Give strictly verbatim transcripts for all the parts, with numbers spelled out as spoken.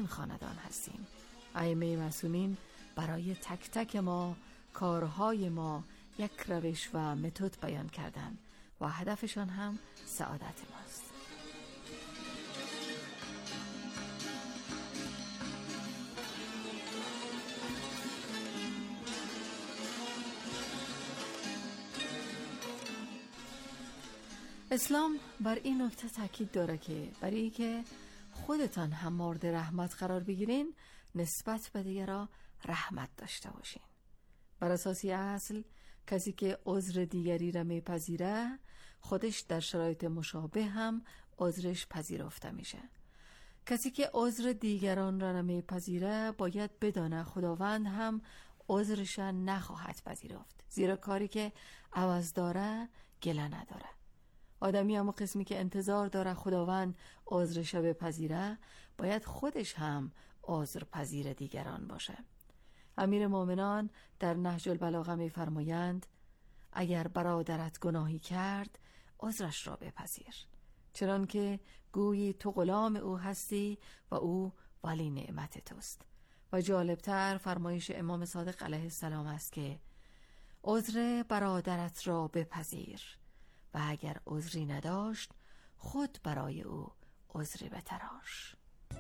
این خاندان هستیم. ائمه معصومین برای تک تک ما، کارهای ما یک روش و متد بیان کردند و هدفشان هم سعادت ماست. اسلام بر این نکته تاکید داره که برای اینکه خودتان هم مورد رحمت قرار بگیرین، نسبت به دیگران رحمت داشته باشین. بر اساس اصل کسی که عذر دیگری را میپذیره، خودش در شرایط مشابه هم عذرش پذیرفته میشه. کسی که عذر دیگران را نمیپذیره باید بدانه خداوند هم عذرش نخواهد پذیرفت، زیرا کاری که عوض داره گله نداره. آدمی هم قسمی که انتظار داره خداوند عذرش بپذیره، باید خودش هم عذر پذیر دیگران باشه. امیر مومنان در نهج البلاغه می فرمایند اگر برادرت گناهی کرد عذرش را بپذیر، چنان که گویی تو غلام او هستی و او ولی نعمت توست. و جالبتر فرمایش امام صادق علیه السلام است که عذر برادرت را بپذیر و اگر عذری نداشت خود برای او عذری بتراش.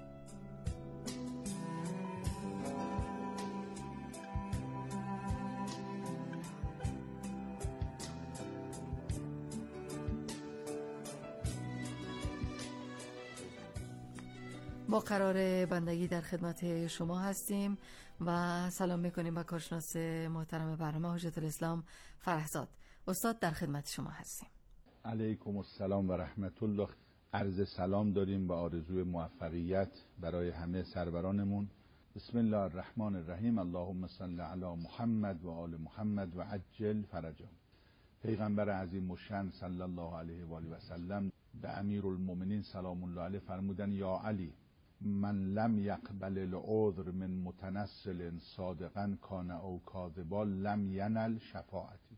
با قرار بندگی در خدمت شما هستیم و سلام میکنیم با کارشناس محترم برنامه حجت الاسلام فرهزاد. استاد در خدمت شما هستیم. علیکم السلام و رحمت الله. عرض سلام داریم و آرزوی موفقیت برای همه سرورانمون. بسم الله الرحمن الرحیم. اللهم صل علی محمد و آل محمد و عجل فرجهم. پیغمبر عظیم و شان صلی الله علیه و آله و سلم به امیرالمومنین سلام الله علیه فرمودن یا علی من لم یقبل العذر من متنصل صادقا کان او کاذبا لم ینل شفاعتی.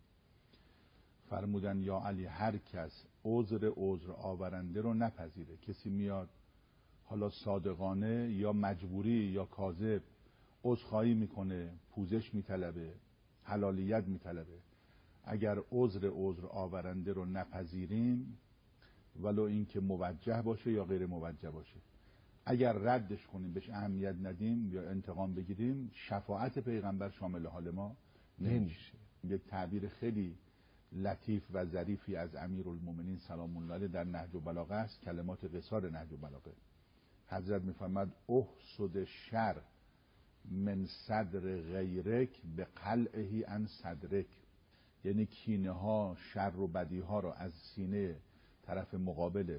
فرمودن یا علی هر کس عذر عذر آورنده رو نپذیره، کسی میاد حالا صادقانه یا مجبوری یا کاذب عذرخواهی میکنه، پوزش میطلبه، حلالیت میطلبه، اگر عذر عذر آورنده رو نپذیریم ولو اینکه موجه باشه یا غیر موجه باشه، اگر ردش کنیم بهش اهمیت ندیم یا انتقام بگیریم، شفاعت پیغمبر شامل حال ما نمیشه. یک تعبیر خیلی لطیف و ظریفی از امیرالمومنین سلام الله علیه در نهج البلاغه است، کلمات قصار نهج البلاغه. حضرت میفرماد احسد شر من صدر غیرک به قلعه عن صدرک، یعنی کینه ها، شر و بدی ها رو از سینه طرف مقابلت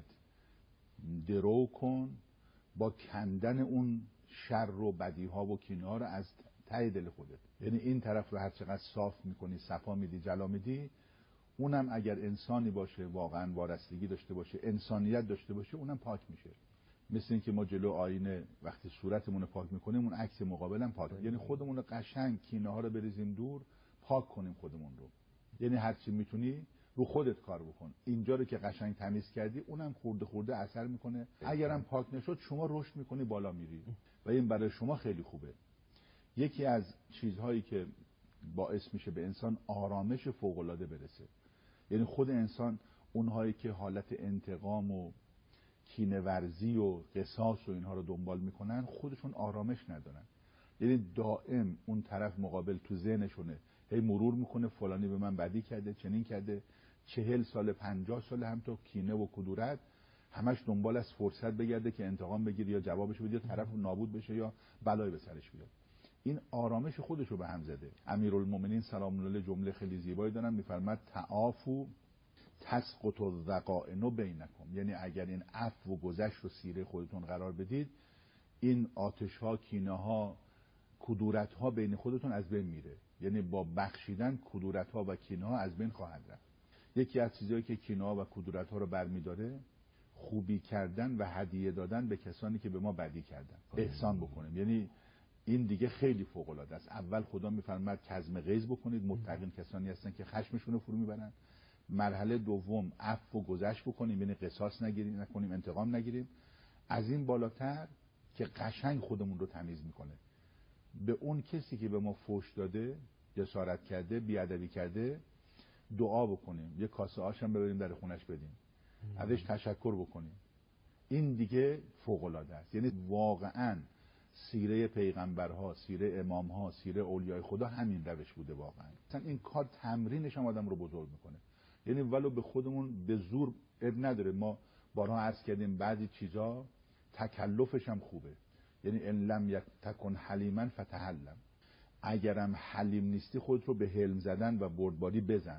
درو کن با کندن اون شر و بدی ها و کینه ها رو از ته دل خودت. یعنی این طرف رو هر چقدر صاف میکنی، صفا میدی، جلا میدی، اونم اگر انسانی باشه، واقعا وارستگی داشته باشه، انسانیت داشته باشه، اونم پاک میشه. مثل این که ما جلو آینه وقتی صورتمون رو پاک میکنیم اون عکس مقابلم پاک، یعنی خودمون رو قشنگ کینه ها رو بریزیم دور، پاک کنیم خودمون رو. یعنی هر چی میتونی رو خودت کار بکن. اینجا رو که قشنگ تمیز کردی اونم خورده خورده اثر میکنه، اگرم پاک نشد شما رشد میکنی، بالا میری و این برای شما خیلی خوبه. یکی از چیزهایی که باعث میشه به انسان آرامش فوق العاده برسه، یعنی خود انسان، اونهایی که حالت انتقام و کینه‌ورزی و قصاص و اینها رو دنبال میکنن خودشون آرامش ندارن. یعنی دائم اون طرف مقابل تو ذهنشونه، هی مرور میکنه فلانی به من بدی کرده، چنین کرده، چهل سال پنجاه سال هم تو کینه و کدورت، همش دنبال از فرصت بگرده که انتقام بگیره یا جوابش بده یا طرف نابود بشه یا بلای به سرش بیاد. این آرامش خودش رو به هم زده. امیرالمومنین سلام الله علیه جمله خیلی زیبایی دارن، میفرماد تعافو تسقط الذقائن بینکم، یعنی اگر این عفو و گذشت رو سیره خودتون قرار بدید، این آتش ها، کینه ها، کدورت ها بین خودتون از بین میره. یعنی با بخشیدن کدورت ها و کینه ها از بین خواهد رفت. یکی از چیزایی که کینه ها و کدورت ها رو برمیداره خوبی کردن و هدیه دادن به کسانی که به ما بدی کردن، احسان بکنیم. یعنی این دیگه خیلی فوق العاده است. اول خدا میفرماد کظم غیظ بکنید، متقین کسانی هستن که خشمشون رو فرو میبرن. مرحله دوم عفو و گذشت بکنیم، یعنی قصاص نگیریم، نکنیم، انتقام نگیریم. از این بالاتر که قشنگ خودمون رو تمیز میکنه. به اون کسی که به ما فحش داده، جسارت کرده، بیادبی کرده دعا بکنیم، یه کاسه آش هم ببریم در خونش بدیم، ازش تشکر بکنیم. این دیگه فوق العاده است. یعنی واقعا سیره پیغمبرها، سیره امامها، سیره اولیای خدا همین روش بوده واقعا. مثلا این کار تمرینش هم آدم رو بزرگ میکنه. یعنی ولو به خودمون به زور اب نداره. ما بارها عرض کردیم بعضی چیزا تکلفش هم خوبه. یعنی ان لم تکن حلیما فتحلم، اگرم حلیم نیستی خودت رو به حلم زدن و بردباری بزن.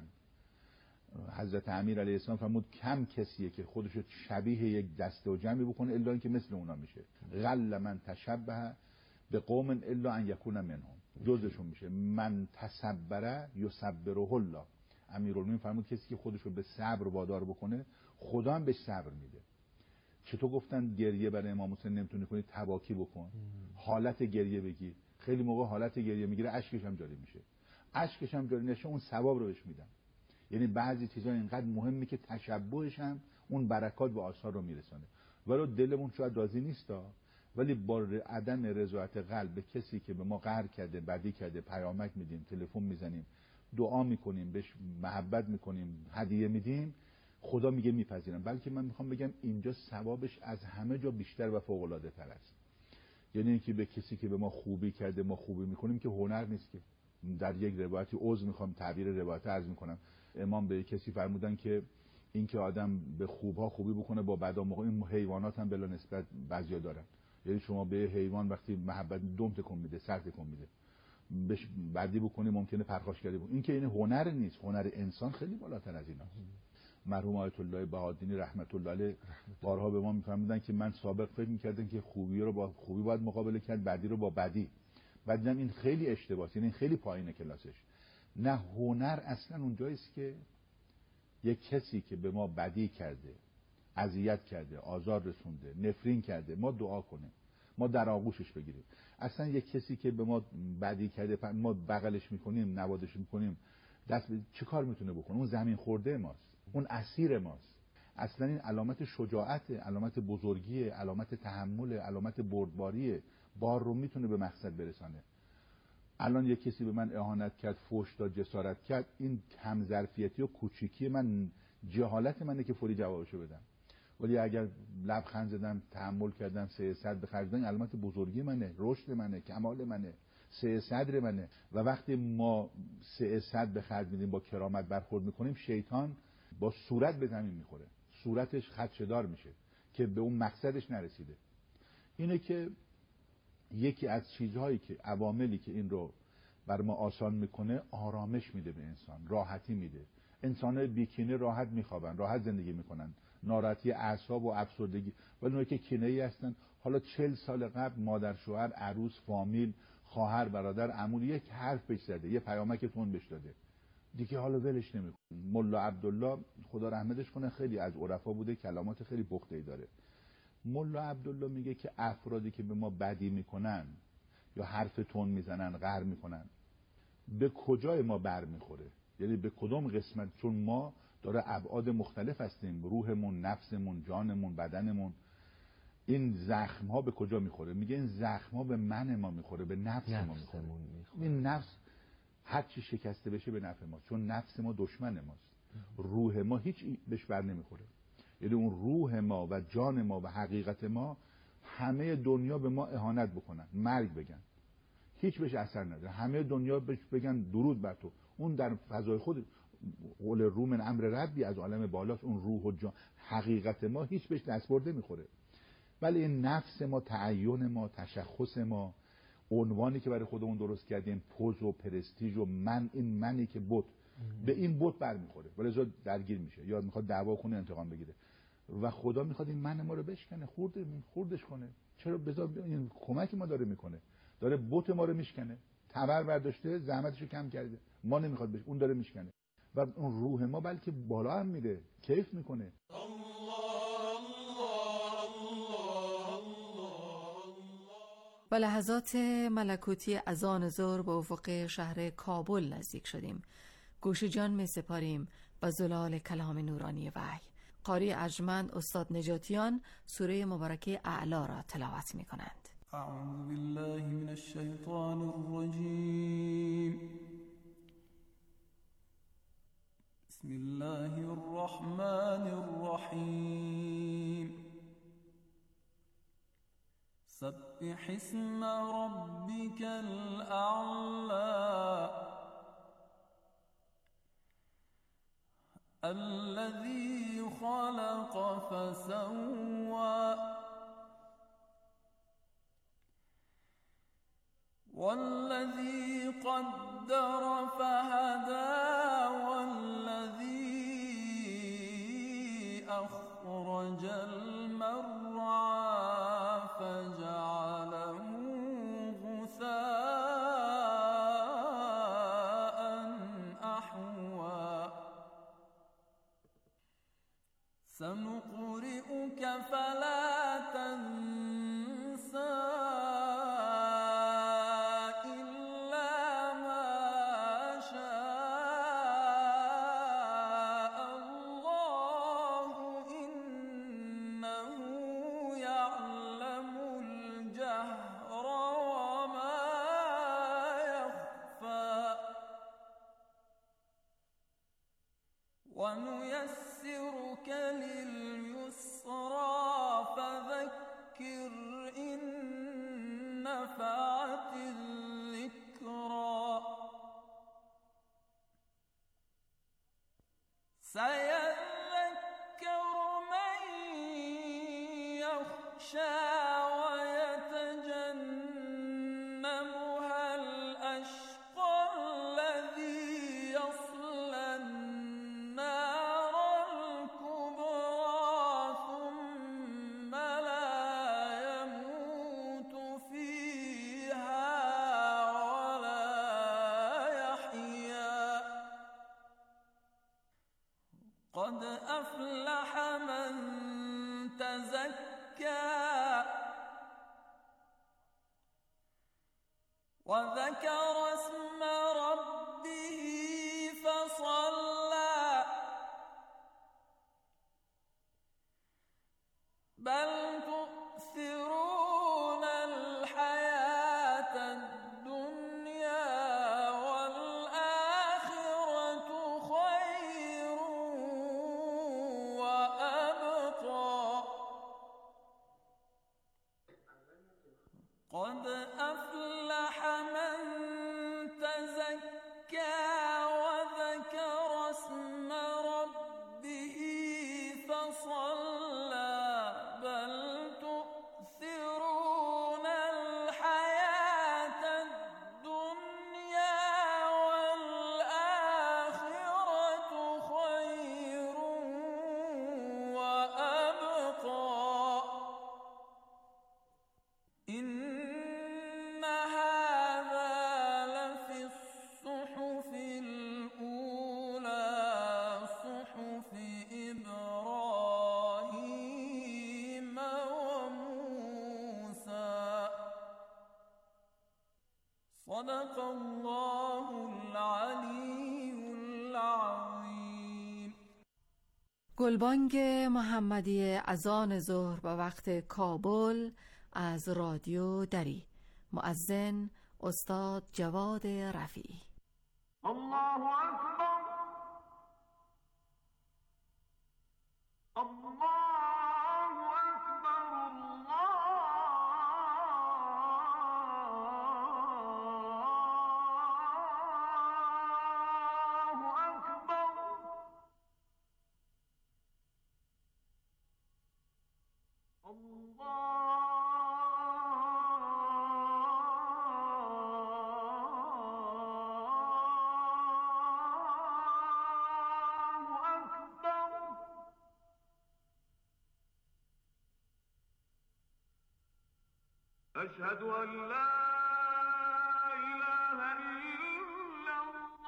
حضرت امیر علیه السلام فرمود کم کسیه که خودش شبیه یک دسته و جمعی بکنه الا اینکه مثل اونا میشه. غل من تشبه به قوم الا ان یکون منهم، جزشون میشه. من تصبر یصبره الله. امیرالمومنین فرمود کسی که خودش رو به صبر وادار بکنه خدا هم بهش صبر میده. چطور گفتن گریه برای امام حسین نمیتونی کنی، تباکی بکن، حالت گریه بگی. خیلی موقع حالت گریه میگیره اشکش هم جاری میشه، اشکش هم جاری نشه اون ثواب رو بهش میدن. یعنی بعضی چیزا اینقدر مهمه که تشبهش هم اون برکات و آثار رو میرسونه. ولو دلمون شاید راضی نیستا، ولی با عدم رضایت قلب به کسی که به ما قهر کرده، بدی کرده، پیامک میدیم، تلفن میزنیم، دعا میکنیم، بهش محبت میکنیم، هدیه میدیم، خدا میگه میپذیرم. بلکه من میخوام بگم اینجا ثوابش از همه جا بیشتر و فوق العاده تر است. یعنی اینکه به کسی که به ما خوبی کرده ما خوبی میکنیم که هنر نیست. که در یک روایتی عذر میخوام تعبیر روایت عرض میکنم، امام به کسی فرمودن که این که آدم به خوبها خوبی بکنه با بدا موقع، این حیوانات هم بلا نسبت بعضیا دارن. یعنی شما به حیوان وقتی محبت دم تکون میده، سر تکون میده، بهش بدی بکنی ممکنه پرخاشگری بکنی. این که این هنر نیست، هنر انسان خیلی بالاتر از ایناست. مرحوم آیت الله بهادینی رحمت الله علیه بارها به ما میفرمودن که من سابق فکر میکردم که خوبی رو با خوبی باید مقابله کرد، بدی رو با بدی. بعد دیدم این خیلی اشتباهه، یعنی خیلی پایینه کلاسش. نه، هنر اصلا اونجاییست که یک کسی که به ما بدی کرده، اذیت کرده، آزار رسونده، نفرین کرده، ما دعا کنیم، ما در آغوشش بگیریم. اصلا یک کسی که به ما بدی کرده ما بغلش میکنیم، نوازش میکنیم، دست ب... چه کار میتونه بکنه؟ اون زمین خورده ماست، اون اسیر ماست. اصلا این علامت شجاعت، علامت بزرگی، علامت تحمل، علامت بردباری، بار رو میتونه به مقصد برسانه. الان یک کسی به من اهانت کرد، فحش داد، جسارت کرد، این کم ظرفیتی و کوچیکی من، جهالت منه که فوری جوابشو بدم. ولی اگر لبخند زدم، تحمل کردم، سه صد به خرج دادم، علامت بزرگی منه، رشد منه، کمال منه، سه صدر منه. و وقتی ما سه صد به خرج میدیم، با کرامت برخورد میکنیم، شیطان با صورت به زمین میخوره، صورتش خدشه‌دار میشه که به اون مقصدش نرسیده. اینه که یکی از چیزهایی که عواملی که این رو بر ما آسان میکنه، آرامش میده به انسان، راحتی میده. انسان‌های بیکینه راحت میخوابن، راحت زندگی میکنن، ناراحتی اعصاب و افسردگی. ولی اونایی که کینه‌ای هستن، حالا چهل سال قبل مادر شوهر، عروس، فامیل، خواهر، برادر، عمو یک حرف بهش زده، یه پیامک تون بهش داده، دیگه حالا ولش نمیکنه. ملا عبدالله خدا رحمتش کنه خیلی از عرفا بوده، کلمات خیلی پخته‌ای داره. ملا عبدالله میگه که افرادی که به ما بدی میکنن یا حرف تون میزنن، قهر میکنن، به کجای ما بر میخوره؟ یعنی به کدوم قسمت؟ چون ما داره ابعاد مختلف هستیم، روحمون، نفسمون، جانمون، بدنمون. این زخم ها به کجا میخوره؟ میگه این زخم ها به من ما میخوره، به نفس ما میخوره. این نفس هر چی شکسته بشه به نفع ما، چون نفس ما دشمن ماست. روح ما هیچ بهش بر نمیخوره. یعنی اون روح ما و جان ما و حقیقت ما، همه دنیا به ما اهانت بکنن، مرگ بگن، هیچ بهش اثر نداره. همه دنیا بهش بگن درود بر تو، اون در فضای خود قول روح من امر ربی، از عالم بالاست. اون روح و جان حقیقت ما هیچ بهش دست برده نمیخوره. ولی این نفس ما، تعین ما، تشخص ما، عنوانی که برای خودمون درست کردیم، پوز و پرستیژ و من، این منی که بت به این بت برمیخوره، ولی درگیر میشه، یا میخواد دعوا کنه، انتقام بگیره. و خدا میخواد این من ما رو بشکنه، خورد خوردش کنه. چرا؟ بذار این کمک ما داره میکنه، داره بت ما رو میشکنه. تبر برداشته، زحمتشو کم کرده، ما نمیخواد بشه، اون داره میشکنه. و اون روح ما بلکه بالا هم میره، کیف میکنه. و لحظات ملکوتی اذان ظهر به افق شهر کابل نزدیک شدیم. گوش جان می سپاریم و زلال کلام نورانی وحی. قاری ارجمند استاد نجاتیان سوره مبارکه اعلی را تلاوت می کنند. أعوذ بالله من الشيطان الرجيم. بسم الله الرحمن الرحيم. سبح اسم ربك الأعلى الذي خلق فسوى والذي قدر فهدى والذي أخرج المرعى فجعله غثاء أحوى سنقرئك فلا تنسى ونيسرك لليسرى فذكر إن نفعت الذكرى سيذكر من يخشى ويتجنبها الأشقى الذي يصلى النار الكبرى ثم لا يموت فيها ولا يحيا قد أفلح من تزكى وذكر اسم ربه فصلى بل تؤثرون الحياة الدنيا والآخرة خير وأبقى قد أفلح من تزكى وذكر اسم ربه فصلى بل تؤثرون الحياة الدنيا والآخرة خير وأبقى إن هذا لفي الصحف الأولى صحف إبراهيم وموسى صدق الله العلي العظيم. گلبانگ محمدی اذان ظهر به وقت کابل از رادیو دری. مؤذن استاد جواد رفیعی. الله اکبر الله اکبر الله اکبر أشهد أن لا إله إلا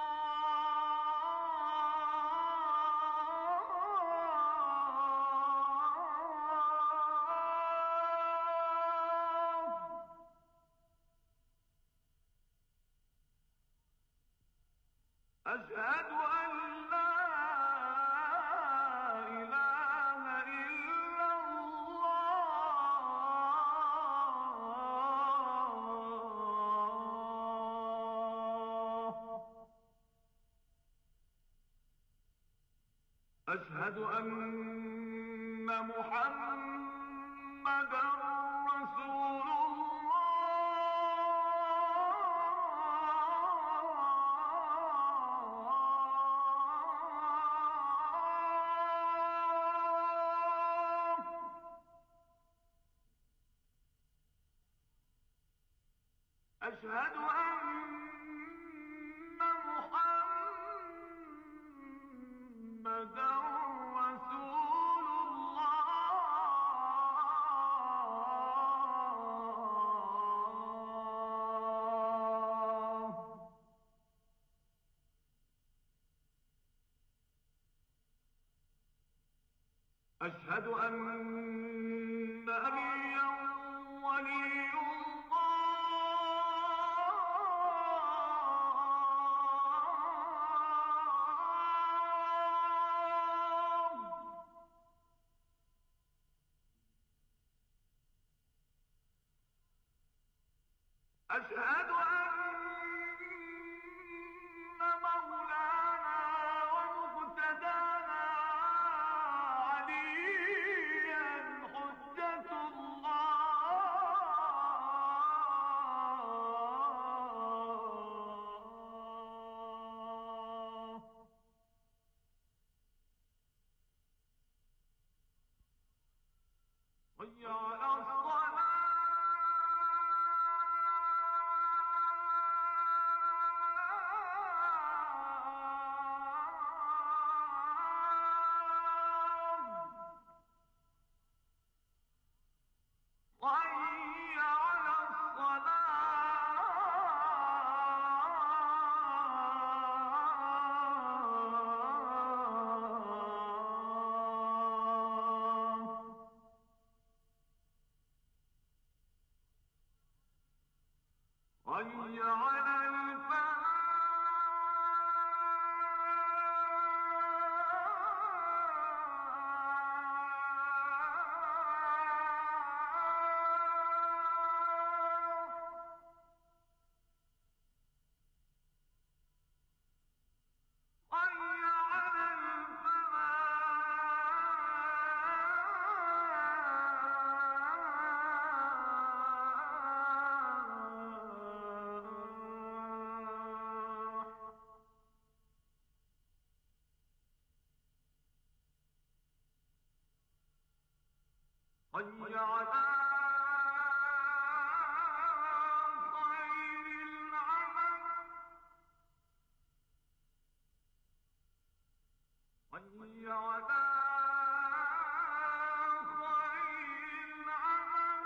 الله أشهد أن لا إله إلا الله أشهد أن محمدا رسول أشهد أن محمدا رسول الله. أشهد أن عليا ولي أشهد أن مولانا ومقتدانا عليا حجة الله. حي على الصلاة. حي على الصلاة. حي على الفلاح. حي على الفلاح. حي على خير العمل. حي على خير العمل.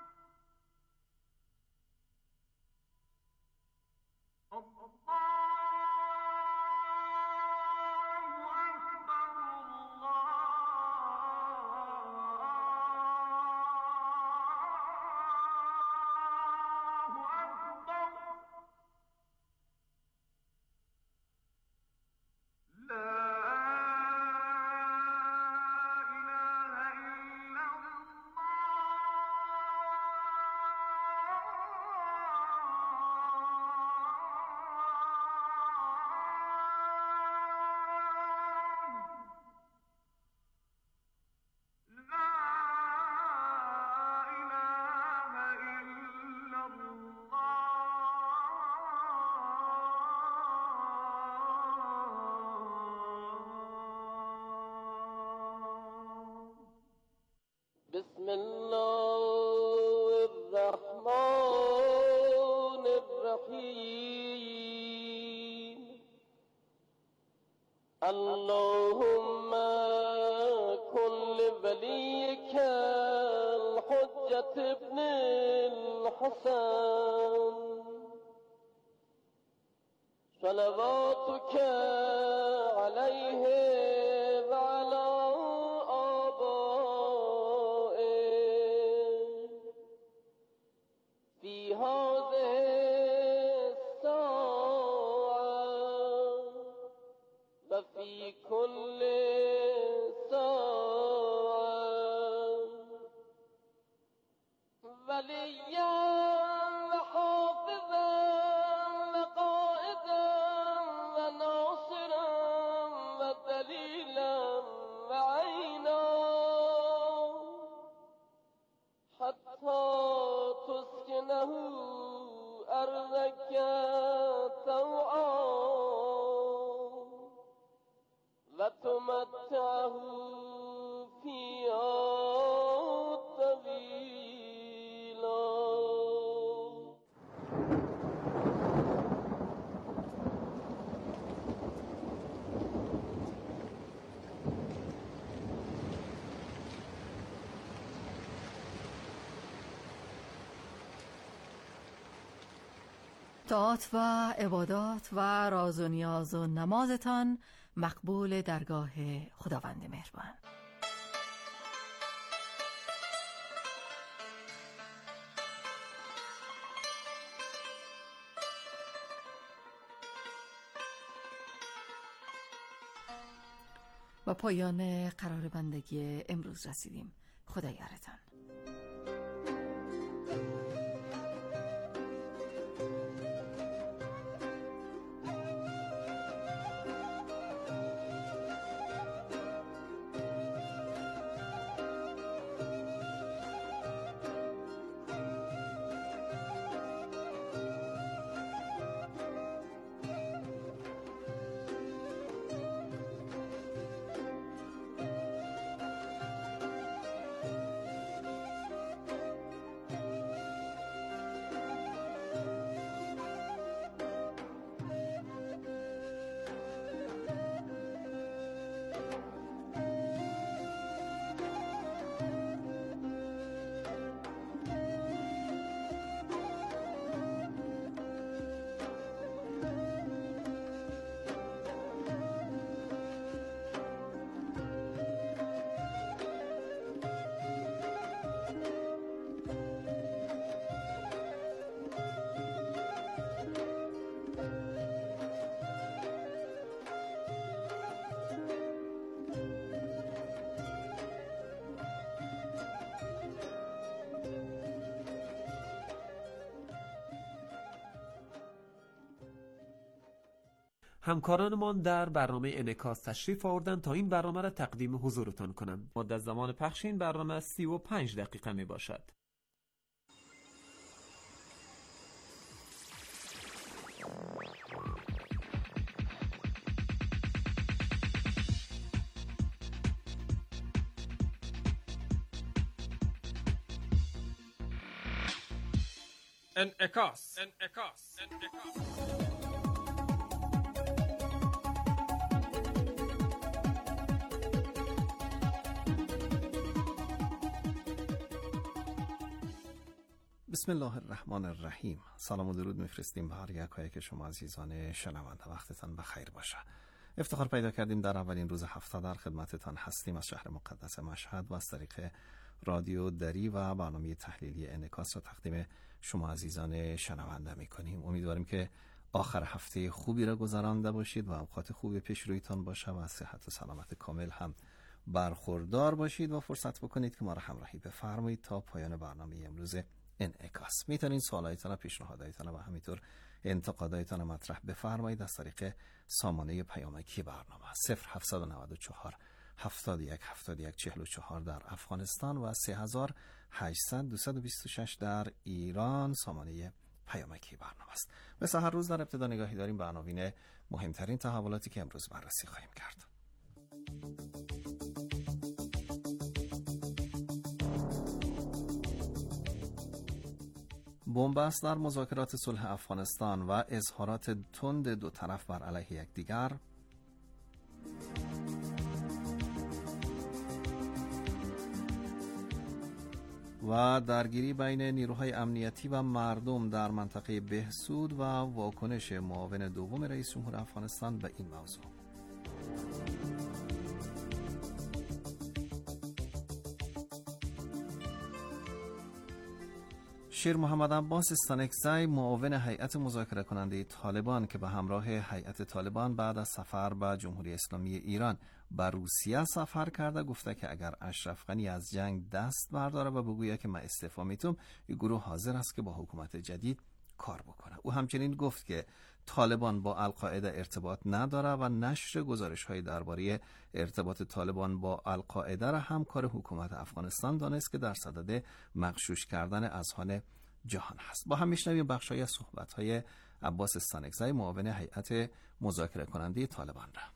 الله أكبر. الله أكبر. لا إله إلا الله. لا إله إلا الله. بسم الله الرحمن الرحيم. اللهم كن لوليك الحجة ابن الحسن صلواتك عليه وعلى آبائه في هذه الساعة وفي كل ساعة وليا وحافظا وقائدا وناصرا ودليلا أرضك طوعا وتمتعه فيها طويلا. طاعات و عبادات و راز و نیاز و نمازتان مقبول درگاه خداوند مهربان. و پایان قرار بندگی امروز رسیدیم. خدا یارتان. همکارانمان در برنامه انعکاس تشریف آوردند تا این برنامه را تقدیم حضورتان کنم. مدت زمان پخش این برنامه سی و پنج دقیقه می باشد. انعکاس انعکاس انعکاس بسم الله الرحمن الرحیم. سلام و درود میفرستیم به هر یک هایی که شما عزیزان شنونده. وقتتان بخیر باشه. افتخار پیدا کردیم در اولین روز هفته در خدمتتان هستیم از شهر مقدس مشهد و از طریق رادیو دری و برنامه تحلیلی انعکاس را تقدیم شما عزیزان شنونده میکنیم. امیدواریم که آخر هفته خوبی را گذرانده باشید و اوقات خوبی پیش رویتان باشه و از صحت و سلامت کامل هم برخوردار باشید و فرصت بکنید که ما را همراهی بفرمایید تا پایان برنامه امروز انعکاس. میتونین سوالایتان و پیشنهاداتتان و همینطور انتقاداتتان مطرح بفرمایید از طریق سامانه پیامکی برنامه صفر هفت نه چهار هفتاد و یک هفتاد و یک چهل و چهار در افغانستان و سه هزار و هشتصد دویست و بیست و شش در ایران سامانه پیامکی برنامه است. مثل هر روز در ابتدا نگاهی داریم به عناوین مهمترین تحولاتی که امروز بررسی خواهیم کرد. بنبست در مذاکرات صلح افغانستان و اظهارات تند دو طرف بر علیه یکدیگر، و درگیری بین نیروهای امنیتی و مردم در منطقه بهسود و واکنش معاون دوم رئیس جمهور افغانستان به این موضوع. شیر محمد عباس استانکزی معاون هیئت مذاکره کننده طالبان که به همراه هیئت طالبان بعد از سفر به جمهوری اسلامی ایران به روسیه سفر کرده گفته که اگر اشرف غنی از جنگ دست برداره و بگوید که من استعفا میتونم، این گروه حاضر است که با حکومت جدید کار بکنه. او همچنین گفت که طالبان با القاعده ارتباط نداره و نشر گزارش‌های درباره ارتباط طالبان با القاعده را همکار حکومت افغانستان دانست که در صدد مغشوش کردن اذهان جهان هست. با هم میشنویم بخشی از صحبت‌های عباس استانکزی معاون هیئت مذاکره کننده طالبان را.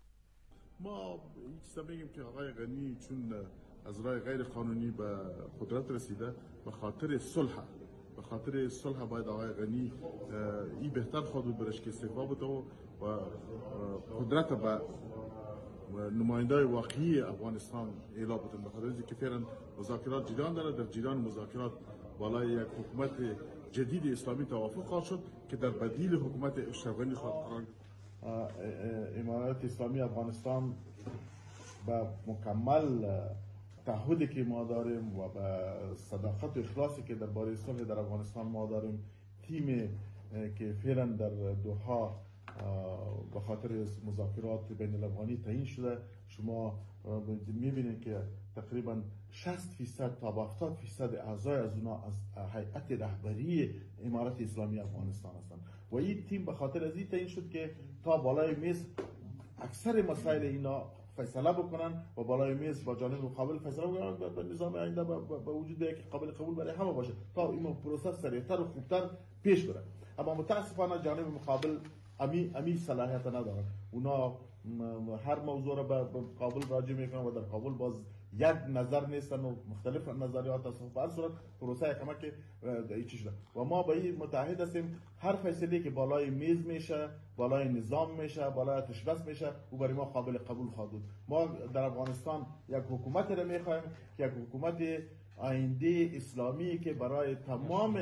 ما یک چیز بگیم که آقای غنی چون از راه غیر قانونی به قدرت رسیده، به خاطر صلح به خاطر صلح باید آقای غنی این بهتر خود بود برش که استعفا بده و قدرت به نماینده واقعی افغانستان اعلام بده. به خاطر اینکه فعلا مذاکرات جریان داره، در جریان مذاکرات بالای یک حکومت جدید اسلامی توافق خواهد شد که در بدیل حکومت اشرف غنی خواهد قرار گرفت. امارات اسلامی افغانستان با مکمل تعهدی که ما داریم و با صداقت و اخلاصی که درباره صلح در افغانستان ما داریم، تیم که فعلا در دوحه به خاطر مذاکرات بین الافغانی تعیین شده، شما میبینید که تقریبا شصت فیصد تا هفتاد فیصد اعضای از اونا از هیئت رهبری امارات اسلامی افغانستان هستند و این تیم به خاطر از این تعیین شد که تا بالای میز اکثر مسائل اینا فیصله بکنن و بالای میز با جانب مقابل فیصله بکنن به نظام آینده به وجود یک قابل قبول برای همه باشه تا این پروسه سریعتر و خوبتر پیش بره. اما متاسفانه جانب مقابل امی امی صلاحیت ندارن. اونا هر موضوع را به کابل راجع میکنن و در کابل باز یک نظر نیستن و مختلف نظریات هستن. به هر صورت پروسه کمک ایچی شده و ما به این متحد هستیم هر فیصله که بالای میز میشه، بالای نظام میشه، بالای تشبث میشه، او برای ما قابل قبول خواهد بود. ما در افغانستان یک حکومت را میخوایم که یک حکومت آینده اسلامی که برای تمام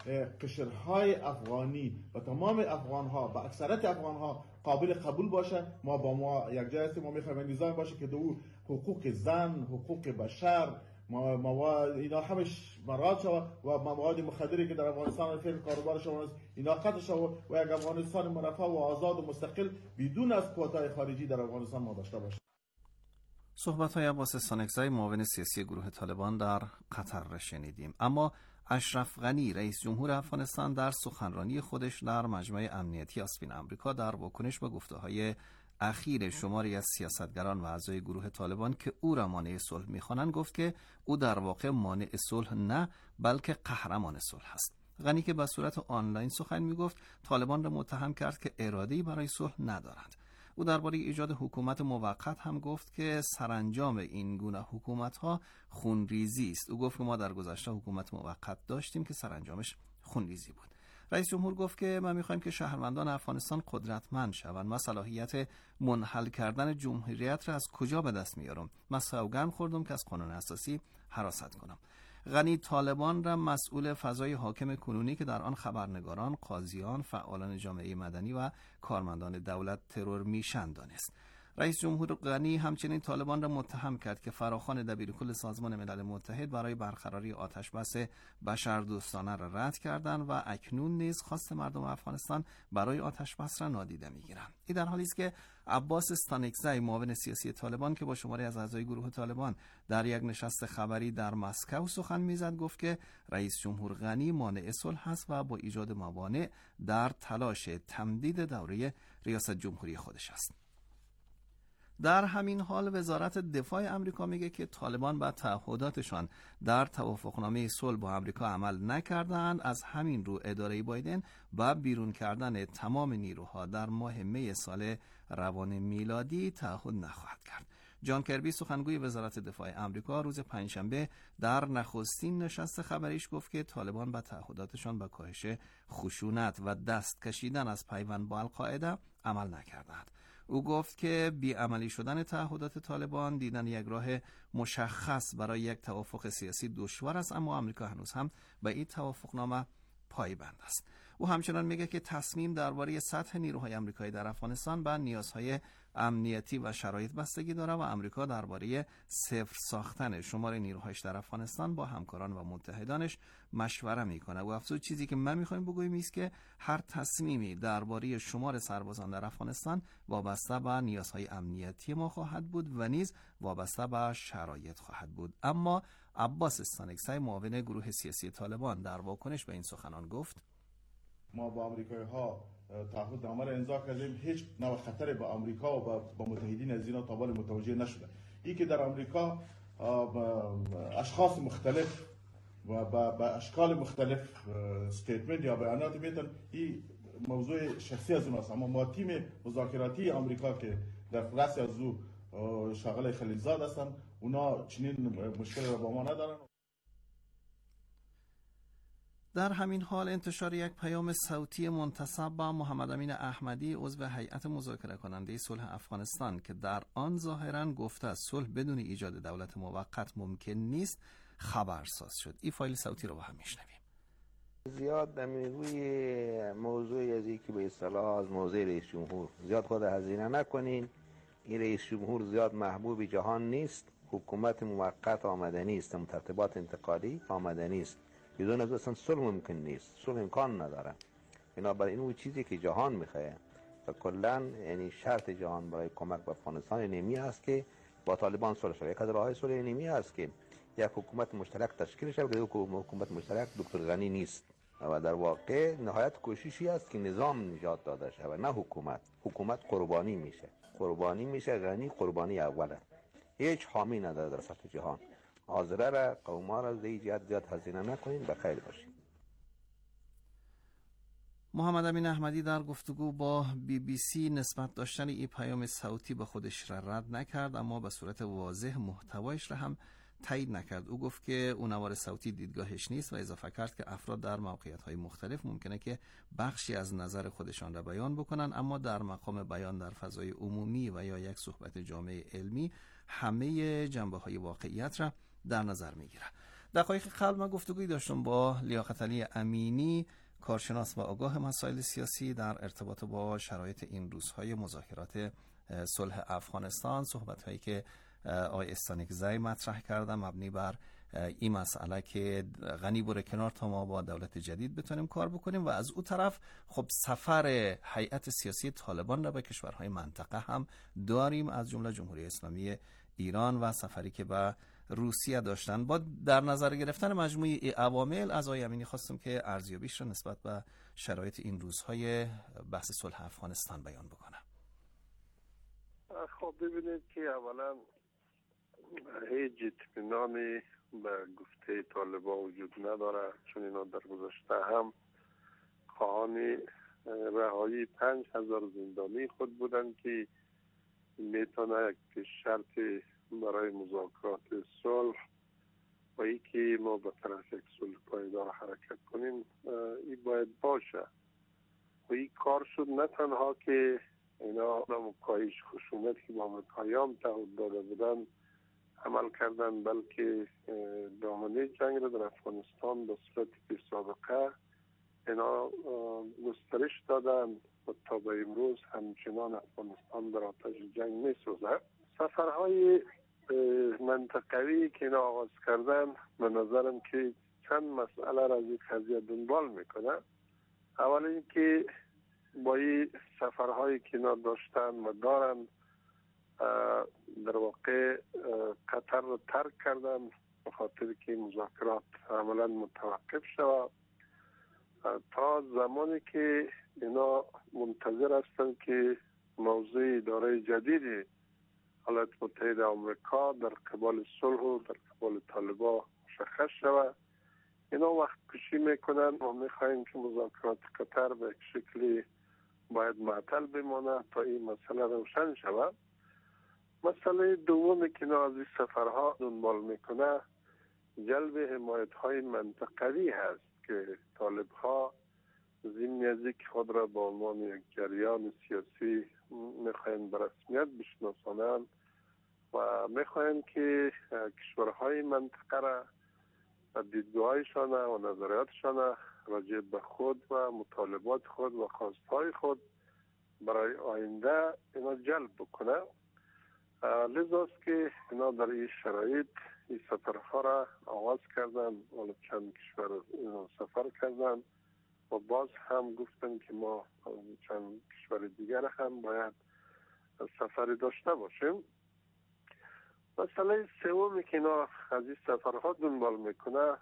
قشرهای افغانی و تمام افغانها و اکثریت افغانها قابل قبول باشه. ما با ما یک جای هستیم، ما میخوایم نظام باشه که دو حقوق زن، حقوق بشر، مواد اینا همش مراعات شود و مواد مخدری که در افغانستان فعل کاروبار شما اینا قطع شود و یک افغانستان مرفه و آزاد و مستقل بدون از کوتاه خارجی در افغانستان ما داشته باشه. صحبت‌های عباس استانکزی معاون سیاسی گروه طالبان در قطر را شنیدیم. اما اشرف غنی رئیس جمهور افغانستان در سخنرانی خودش در مجمع امنیتی آسپین آمریکا در واکنش به گفته‌های اخیر شماری از سیاستگران و اعضای گروه طالبان که او را مانع صلح می‌خوانند گفت که او در واقع مانع صلح نه بلکه قهرمان صلح است. غنی که به صورت آنلاین سخن می‌گفت طالبان را متهم کرد که اراده‌ای برای صلح ندارند. او درباره ایجاد حکومت موقت هم گفت که سرانجام این گونه حکومت‌ها خونریزی است. او گفت که ما در گذشته حکومت موقت داشتیم که سرانجامش خونریزی بود. رئیس جمهور گفت که ما می‌خوایم که شهروندان افغانستان قدرتمند شوند. ما صلاحیت منحل کردن جمهوریت را از کجا به دست میارم؟ من سوگند خوردم که از قانون اساسی حراست کنم. غنی طالبان را مسئول فضای حاکم کنونی که در آن خبرنگاران، قاضیان، فعالان جامعه مدنی و کارمندان دولت ترور میشن دانست. رئیس جمهور غنی همچنین طالبان را متهم کرد که فراخوان دبیرکل سازمان ملل متحد برای برقراری آتشبس بشردوستانه را رد کردند و اکنون نیز خواست مردم افغانستان برای آتشبس را نادیده میگیرند. این در حالی است که عباس استانکزی معاون سیاسی طالبان که با شماری از اعضای گروه طالبان در یک نشست خبری در مسکو سخن میزد گفت که رئیس جمهور غنی مانع صلح است و با ایجاد موانع در تلاش تمدید دوره ریاست جمهوری خودش است. در همین حال وزارت دفاع آمریکا میگه که طالبان با تعهداتشان در توافقنامه صلح با آمریکا عمل نکردند. از همین رو اداره بایدن با بیرون کردن تمام نیروها در ماه می سال روان میلادی تعهد نخواهد کرد. جان کربی سخنگوی وزارت دفاع آمریکا روز پنجشنبه در نخستین نشست خبریش گفت که طالبان با تعهداتشان با کاهش خشونت و دست کشیدن از پیوند با القاعده عمل نکردند. او گفت که بیعملی شدن تعهدات طالبان دیدن یک راه مشخص برای یک توافق سیاسی دشوار است، اما آمریکا هنوز هم به این توافقنامه پایبند است. او همچنان میگه که تصمیم درباره سطح نیروهای آمریکایی در افغانستان به نیازهای امنیتی و شرایط بستگی داره و آمریکا درباره صفر ساختن شمار نیروهایش در افغانستان با همکاران و متحدانش مشوره میکنه. و افزود چیزی که من میخوایم بگویم است که هر تصمیمی درباره شمار سربازان در افغانستان وابسته به نیازهای امنیتی ما خواهد بود و نیز وابسته به شرایط خواهد بود. اما عباس استانکزی معاون گروه سیاسی طالبان در واکنش به این سخنان گفت ما با آمریکایی ها تعهدنامه را امضا کردیم، هیچ نوع خطری با آمریکا و با متحدین از اینا تا حال متوجه نشده. این که در آمریکا اشخاص مختلف و به اشکال مختلف استیتمنت یا بیانات میتن. این موضوع شخصی از اوناست، اما ما تیم مذاکراتی آمریکا که در رأس از او شاغل خلیلزاد هستن، اونا چنین مشکل را با ما ندارن. در همین حال انتشار یک پیام صوتی منتسب به محمد امین احمدی عضو هیئت مذاکره کننده صلح افغانستان که در آن ظاهراً گفته است صلح بدون ایجاد دولت موقت ممکن نیست خبرساز شد. این فایل صوتی رو با هم میشنویم. زیاد در روی موضوع از که به اصطلاح از موضوع رئیس جمهور زیاد خود هزینه نکنین. این رئیس جمهور زیاد محبوب جهان نیست. حکومت موقت آمده نیست، مترتبات انتقالی آمده نیست. بدون از اصلا صلح ممکن نیست، صلح امکان نداره. بنابراین اون چیزی که جهان میخواه و کلا یعنی شرط جهان برای کمک به افغانستان نیمی است که با طالبان صلح شود. یک از راه‌های صلح نیمی است که یک حکومت مشترک تشکیل شود. یک حکومت مشترک دکتر غنی نیست و در واقع نهایت کوششی است که نظام نجات داده شود، نه حکومت. حکومت قربانی میشه، قربانی میشه. غنی قربانی اوله، هیچ حامی نداره در سطح جهان. حاضره را قوما را زی جهت زیاد هزینه نکنین، بخیر باشین. محمد امین احمدی در گفتگو با بی بی سی نسبت داشتن این پیام صوتی به خودش را رد نکرد، اما به صورت واضح محتوایش را هم تایید نکرد. او گفت که اون نوار صوتی دیدگاهش نیست و اضافه کرد که افراد در موقعیت‌های مختلف ممکنه که بخشی از نظر خودشان را بیان بکنن، اما در مقام بیان در فضای عمومی و یا یک صحبت جامع علمی همه جنبه‌های واقعیت را در نظر میگیره. دقایق قبل من گفتگویی داشتم با لیاقت علی امینی، کارشناس و آگاه مسائل سیاسی در ارتباط با شرایط این روزهای مذاکرات صلح افغانستان. صحبت‌هایی که آقای استانکزی مطرح کردم مبنی بر این مسئله که غنی بره کنار تا ما با دولت جدید بتونیم کار بکنیم، و از او طرف خب سفر هیئت سیاسی طالبان را به کشورهای منطقه هم داریم، از جمله جمهوری اسلامی ایران و سفری که به روسیه داشتن. با در نظر گرفتن مجموعه عوامل از آقای امینی خواستم که ارزیابیش را نسبت به شرایط این روزهای بحث صلح افغانستان بیان بکنه. خب ببینید که اولا هیچ اطمینانی به گفته طالبان وجود نداره، چون اینا در گذشته هم خواهان رهایی پنج هزار زندانی خود بودن که میتونه یک شرط برای مذاکرات صلح و ای که ما به طرف یک صلح پایدار حرکت کنیم این باید باشه. و این کار شد نه تنها که اینا مکایش خشونت که با امریکایان تعهد داده بودن عمل کردن، بلکه دامنه جنگ را در افغانستان به صورت بی سابقه اینا گسترش دادن و تا به امروز همچنان افغانستان در آتش جنگ می سوزد. سفرهای منطقوی که اینا آغاز کردن به نظرم که چند مسئله را از این قضیه دنبال میکنن. اول اینکه با این سفرهایی که اینا داشتن و دارن در واقع قطر رو ترک کردن به خاطر که مذاکرات عملا متوقف شود تا زمانی که اینا منتظر هستند که موضوع اداره جدید ایالات متحده آمریکا در قبال صلح و در قبال طالبان مشخص شود. اینا وقت کشی میکنن و میخواین که مذاکرات قطر به یک شکلی باید معطل بمانه تا این مسئله روشن شود. مسئله دومی که اینا از این سفرها دنبال میکنه جلب حمایت های منطقوی هست که طالب ها ضمن از اینکه خود را به عنوان یک جریان سیاسی میخواین به رسمیت بشناسانند و میخواین که کشورهای منطقه را دیدگاهشان و نظریاتشان راجع به خود و مطالبات خود و خواستهای خود برای آینده اینا جلب بکنه. لذاست که اینا در این شرایط این سفرها را آغاز کردن. حالا چند کشور اینا سفر کردن و باز هم گفتن که ما چند کشور دیگر هم باید سفری داشته باشیم. مسئله سومی که اینا از این سفرها دنبال میکنه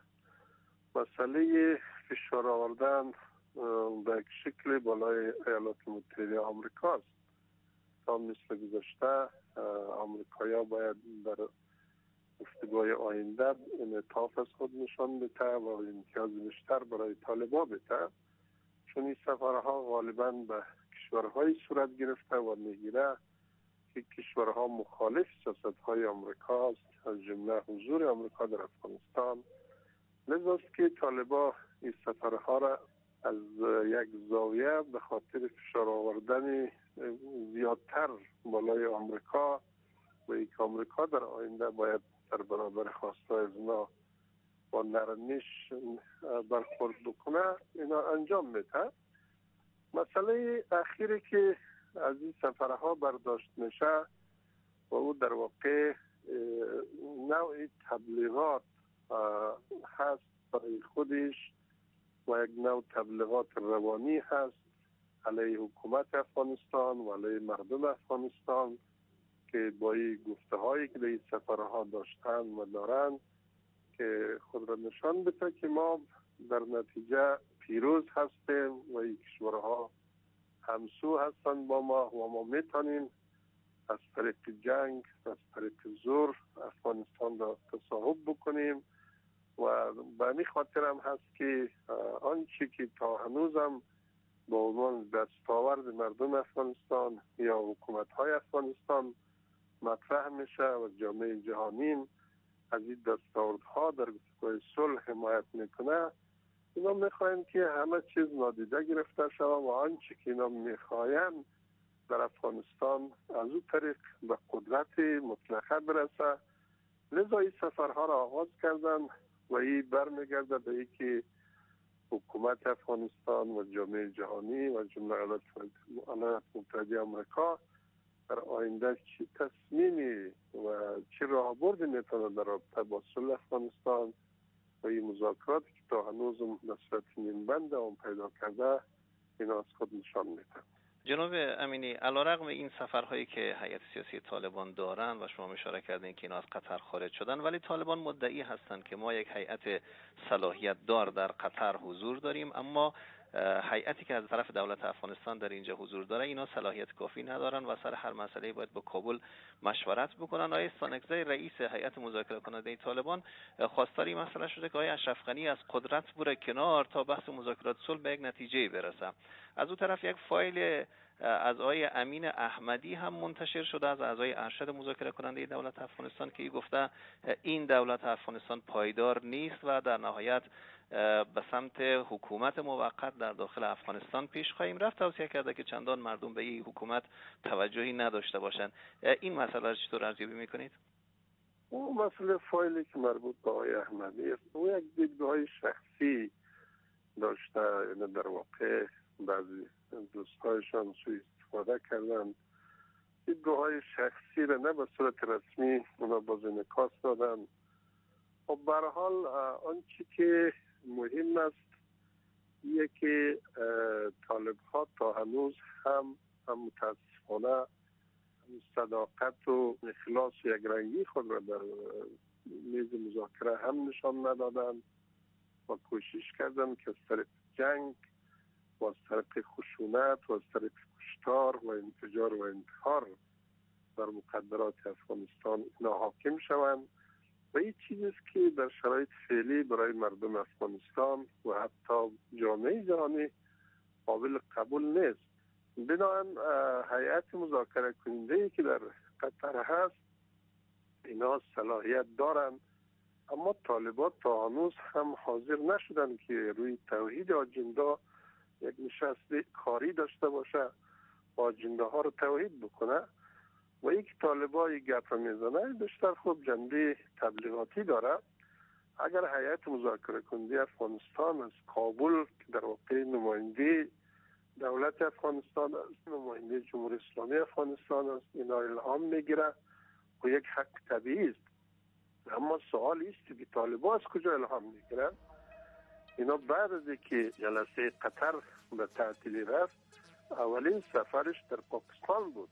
مسئله فشار آوردن به یک شکل بالای ایالات متحده آمریکا است. تا مثل گذشته آمریکایا باید در گفتگوهای آینده انعطاف از خود نشان بده و امتیاز بیشتر برای طالبان بده، چون این سفرها غالبا به کشورهای صورت گرفته و میگیره که کشورها مخالف سیاست‌های آمریکا است، از جمله حضور آمریکا در افغانستان. لذا است که طالبان این سفرها را از یک زاویه به خاطر فشار آوردن زیادتر بالای آمریکا و اینکه آمریکا در آینده باید در برابر خواستهای از اونا با نرمش برخورد بکنه اینا انجام میده. مسئله اخیری که از این سفرها برداشت میشه و او در واقع نوع تبلیغات هست برای خودش و یک نوع تبلیغات روانی هست علیه حکومت افغانستان و علیه مردم افغانستان که با این گفته هایی که در این سفرها داشتن و دارن که خود را نشان بده که ما در نتیجه پیروز هستیم و این کشورها همسو هستند با ما و ما میتونیم از طریق جنگ از طریق زور افغانستان را تصاحب بکنیم و به این خاطر هم هست که آنچه که تا هنوزم با عنوان دستاورد مردم افغانستان یا حکومت های افغانستان مطرح میشه و جامعه جهانی از این دستاوردها در گفتگوهای صلح حمایت میکنه، اینا میخواین که همه چیز نادیده گرفته شود و آنچه که اینا میخواین در افغانستان از او طریق به قدرت مطلقه برسه. لذا این سفرها را آغاز کردن و این برمیگرده به این که حکومت افغانستان و جامعه جهانی و جمله ایالات متحده آمریکا در آینده چه تصمیمی و چه راهبردی میتونه در رابطه با صلح افغانستان و این مذاکراتی که تا هنوز به صورت نیمبند اون پیدا کرده اینا از خود نشان میده. جناب امینی، علیرغم این سفرهایی که هیئت سیاسی طالبان دارن و شما اشاره کردین که اینا از قطر خارج شدن، ولی طالبان مدعی هستند که ما یک هیئت صلاحیت دار در قطر حضور داریم، اما هیئتی که از طرف دولت افغانستان در اینجا حضور داره اینا صلاحیت کافی ندارن و سر هر مسئله باید با کابل مشورت بکنن. آقای استانکزی رئیس هیئت مذاکره کننده طالبان خواستار این مسئله شده که آقای اشرف غنی از قدرت بره کنار تا بحث مذاکرات صلح به یک نتیجه برسه. از اون طرف یک فایل از آقای امین احمدی هم منتشر شده از اعضای ارشد مذاکره کننده دولت افغانستان که ای گفته این دولت افغانستان پایدار نیست و در نهایت به سمت حکومت موقت در داخل افغانستان پیش خواهیم رفت. توصیه کرده که چندان مردم به این حکومت توجهی نداشته باشند. این مسئله را چطور ارزیابی میکنید؟ اون مسئله فایلی که مربوط به آقای احمدی است او یک دیدگاه شخصی داشته، یعنی در واقع بعضی دوستایشان سوء استفاده کردن، دیدگاه شخصی را نه به صورت رسمی اونا باز انعکاس دادن. خب به هر حال آنچه که مهم است یکی طالب ها تا هنوز هم هم متاسفانه صداقت و اخلاص و یکرنگی خود را در میز مذاکره هم نشان ندادن و کوشش کردن که از طریق جنگ و از طریق خشونت و از طریق کشتار و انفجار و انتحار در مقدرات افغانستان اینا حاکم شوند و این چیزی است که در شرایط فعلی برای مردم افغانستان و حتی جامعه جهانی قابل قبول نیست. بنابراین هیئت مذاکره کننده که در قطر هست اینا صلاحیت دارند، اما طالبان تا هنوز هم حاضر نشدن که روی توحید آجنده یک نشست کاری داشته باشه و آجنده ها رو توحید بکنه و یک طالبان یک گپ میزنه بیشتر خوب جنبه تبلیغاتی داره. اگر هیئت مذاکره کننده افغانستان از کابل که در واقع نماینده دولت افغانستان است، نماینده جمهوری اسلامی افغانستان است، اینا الهام میگیره و یک حق طبیعی است. اما سوال است که طالبان از کجا الهام میگیرن؟ اینا بعد از اینکه جلسه قطر به تعطیلی رفت اولین سفرش در پاکستان بود.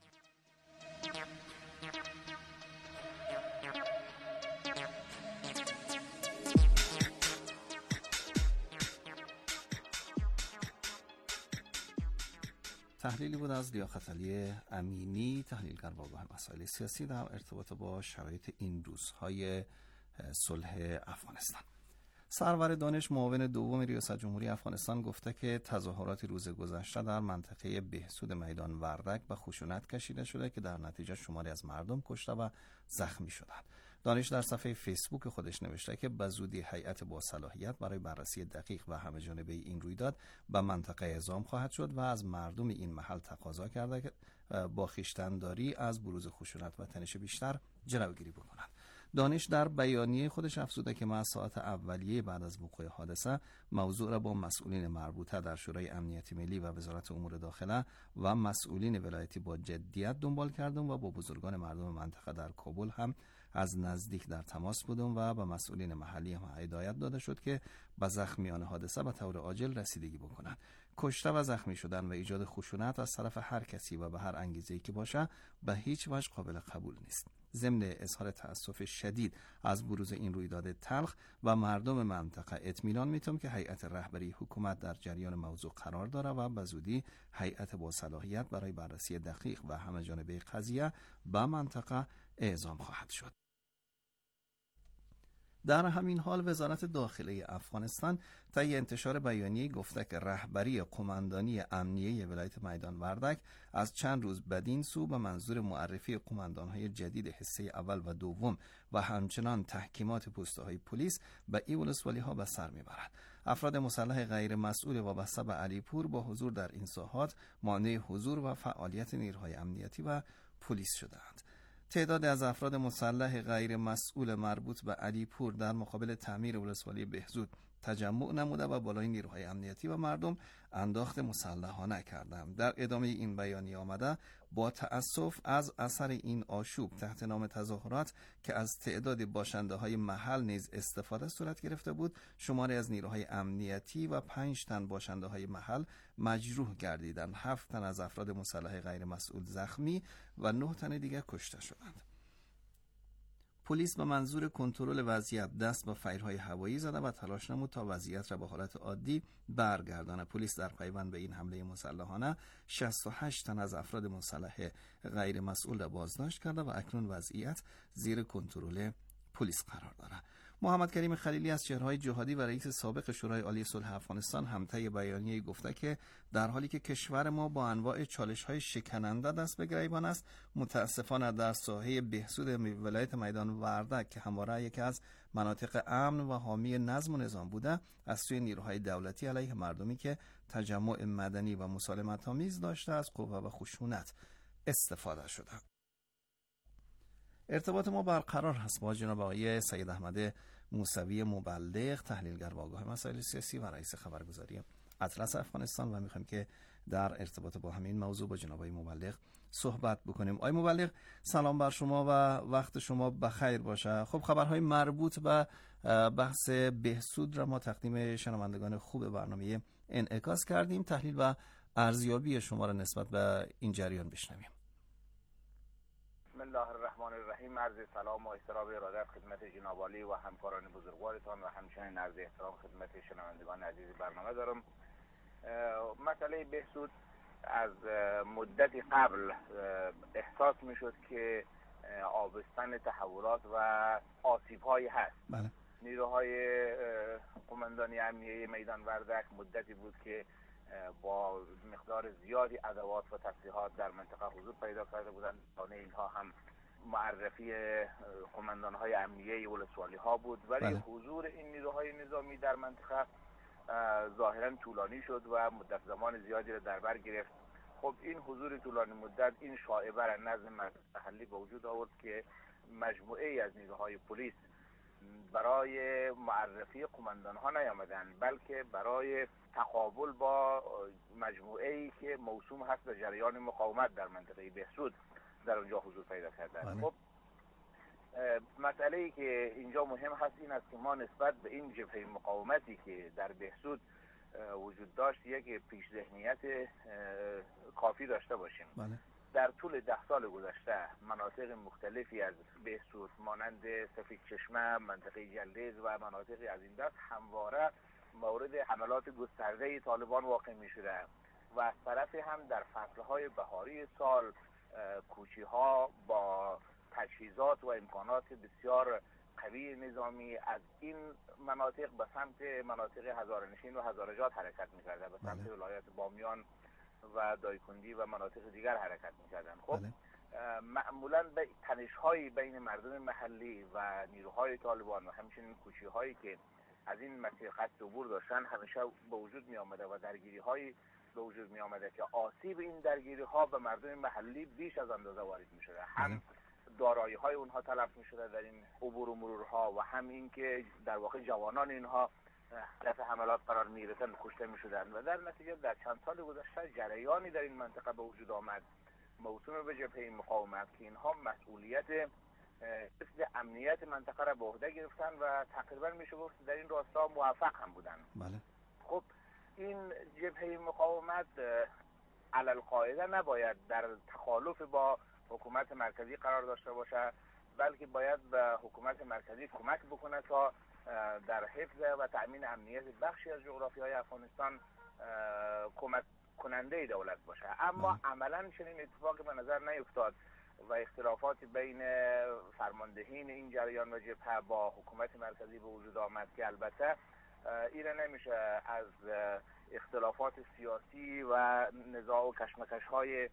تحلیلی بود از لیاقت علی امینی، تحلیلگر با آگاه مسائل سیاسی در ارتباط با شرایط این روزهای صلح افغانستان. سرور دانش، معاون دوم ریاست جمهوری افغانستان، گفته که تظاهرات روز گذشته در منطقه بهسود میدان وردک به خشونت کشیده شده که در نتیجه شماری از مردم کشته و زخمی شدند. دانش در صفحه فیسبوک خودش نوشته که به زودی هیئت با صلاحیت برای بررسی دقیق و همه‌جانبه این رویداد به منطقه اعزام خواهد شد و از مردم این محل تقاضا کرده که با خویشتن‌داری از بروز خشونت و تنش بیشتر جلوگیری بکنند. دانش در بیانیه خودش افزوده که ما ساعت اولیه بعد از وقوع حادثه موضوع را با مسئولین مربوطه در شورای امنیت ملی و وزارت امور داخله و مسئولین ولایتی با جدیت دنبال کردم و با بزرگان مردم منطقه در کابل هم از نزدیک در تماس بودم و به مسئولین محلی هم هدایت داده شد که به زخمیان حادثه به طور عاجل رسیدگی بکنند. کشته و زخمی شدن و ایجاد خشونت از طرف هر کسی و به هر انگیزه‌ای که باشه به هیچ وجه قابل قبول نیست. ضمن اظهار تأسف شدید از بروز این رویداد تلخ و مردم منطقه اطمینان میتم که هیئت رهبری حکومت در جریان موضوع قرار داره و به زودی هیئت با صلاحیت برای بررسی دقیق و همه‌جانبه قضیه به منطقه اعزام خواهد شد. در همین حال وزارت داخله افغانستان طی انتشار بیانیه‌ای گفته که رهبری قماندانی امنیه ولایت میدان وردک از چند روز بدین سو به منظور معرفی قماندان‌های جدید حصه اول و دوم و همچنان تحکیمات پست‌های پلیس به این ولسوالی‌ها به سر می‌برد. افراد مسلح غیر مسئول وابسته به علیپور با حضور در این ساحات مانع حضور و فعالیت نیروهای امنیتی و پلیس شدند. تعداد از افراد مسلح غیر مسئول مربوط به علیپور در مقابل تعمیر ولسوالی بهزود تجمع نموده و بالای نیروهای امنیتی و مردم انداخت مسلحانه کردند. در ادامه این بیانیه آمده با تأسف از اثر این آشوب تحت نام تظاهرات که از تعداد باشنده های محل نیز استفاده صورت گرفته بود، شماری از نیروهای امنیتی و پنج تن باشنده های محل مجروح گردیدند. هفت تن از افراد مسلح غیر مسئول زخمی و نه تن دیگر کشته شدند. پلیس به منظور کنترل وضعیت دست به فایرهای هوایی زده و تلاش نمود تا وضعیت را به حالت عادی برگرداند. پلیس در پیوند به این حمله مسلحانه شصت و هشت تن از افراد مسلح غیر مسئول را بازداشت کرده و اکنون وضعیت زیر کنترل پلیس قرار دارد. محمد کریم خلیلی از چهره‌های جهادی و رئیس سابق شورای عالی صلح افغانستان هم طی بیانیه‌ای گفته که در حالی که کشور ما با انواع چالش‌های شکننده دست به گریبان است، متاسفانه در ساحه بهسود ولایت میدان وردک که همواره یکی از مناطق امن و حامی نظم و نظام بوده، از سوی نیروهای دولتی علیه مردمی که تجمع مدنی و مسالمت‌آمیز داشته از قوه و خشونت استفاده شده. ارتباط ما برقرار هست با جناب آقای سید احمد موسوی مبلغ، تحلیلگر و آگاه مسائل سیاسی و رئیس خبرگزاری اطلس افغانستان و میخوایم که در ارتباط با همین موضوع با جناب آقای مبلغ صحبت بکنیم. آقای مبلغ سلام بر شما و وقت شما بخیر باشه. خب خبرهای مربوط به بحث بهسود را ما تقدیم شنوندگان خوب برنامه انعکاس کردیم. تحلیل و ارزیابی شما را نسبت به این جریان بشنویم. بسم الله الرحمن الرحیم. عرض سلام و احترام ارادت خدمت جناب عالی و همکاران بزرگوارتان و همچنین عرض احترام خدمت شنوندگان عزیز برنامه دارم. مسئله بهسود از مدتی قبل احساس می شد که آبستن تحولات و آسیب هایی هست. بله. نیروهای قماندانی امنیه میدان وردک مدتی بود که با مقدار زیادی ادوات و تسلیحات در منطقه حضور پیدا کرده بودند. اینها هم معرفی قماندان‌های امنیه ولسوالی ها بود، ولی بله. حضور این نیروهای نظامی در منطقه ظاهرا طولانی شد و مدت زمان زیادی را در بر گرفت. خب این حضور طولانی مدت این شایعه را نزد محلی به وجود آورد که مجموعه ای از نیروهای پلیس برای معرفی قماندان ها نیامدند، بلکه برای تقابل با مجموعه ای که موسوم هست به جریان مقاومت در منطقه بهسود در اونجا حضور پیدا کردند. خب مسئله ای که اینجا مهم هست این است که ما نسبت به این جبهه مقاومتی که در بهسود وجود داشت یک پیش ذهنیت کافی داشته باشیم. بله. در طول ده سال گذشته مناطق مختلفی از بهسود مانند سفید چشمه، منطقه جلدیز و مناطقی از این دست همواره مورد حملات گسترده طالبان واقع می شده. و از طرفی هم در فصلهای بهاری سال کوچی‌ها با تجهیزات و امکانات بسیار قوی نظامی از این مناطق به سمت مناطق هزارنشین و هزارجات حرکت می‌کرده، به سمت ولایت بامیان و دایکندی و مناطق دیگر حرکت می‌کردن. خب معمولاً به تنش‌های بین مردم محلی و نیروهای طالبان و همچنین کوچی‌هایی که از این مسیر قصد عبور داشتن همیشه به وجود می‌آمده و درگیری‌هایی به وجود می‌آمده که آسیب این درگیری‌ها به مردم محلی بیش از اندازه وارد می‌شده. هم دارایی‌های اونها تلف می‌شده در این عبور و مرورها و هم این که در واقع جوانان اینها هدف حملات قرار می‌گرفتن، کشته می‌شدند و در نتیجه در چند سال گذشته جریانی در این منطقه به وجود آمد موسوم به جبهه مقاومت که اینها مسئولیت حفظ امنیت منطقه را به عهده گرفتن و تقریبا میشه گفت در این راستا موفق هم بودن. بله. خب این جبهه مقاومت علالقاعده نباید در تخالف با حکومت مرکزی قرار داشته باشه، بلکه باید به حکومت مرکزی کمک بکنه تا در حفظ و تأمین امنیت بخشی از جغرافیای افغانستان کمک کننده دولت باشه. اما مم. عملا چنین اتفاقی به نظر نیفتاد و اختلافات بین فرماندهین این جریان و جبهه با حکومت مرکزی به وجود آمد که البته ایره نمیشه از اختلافات سیاسی و نزاع و کشمکش های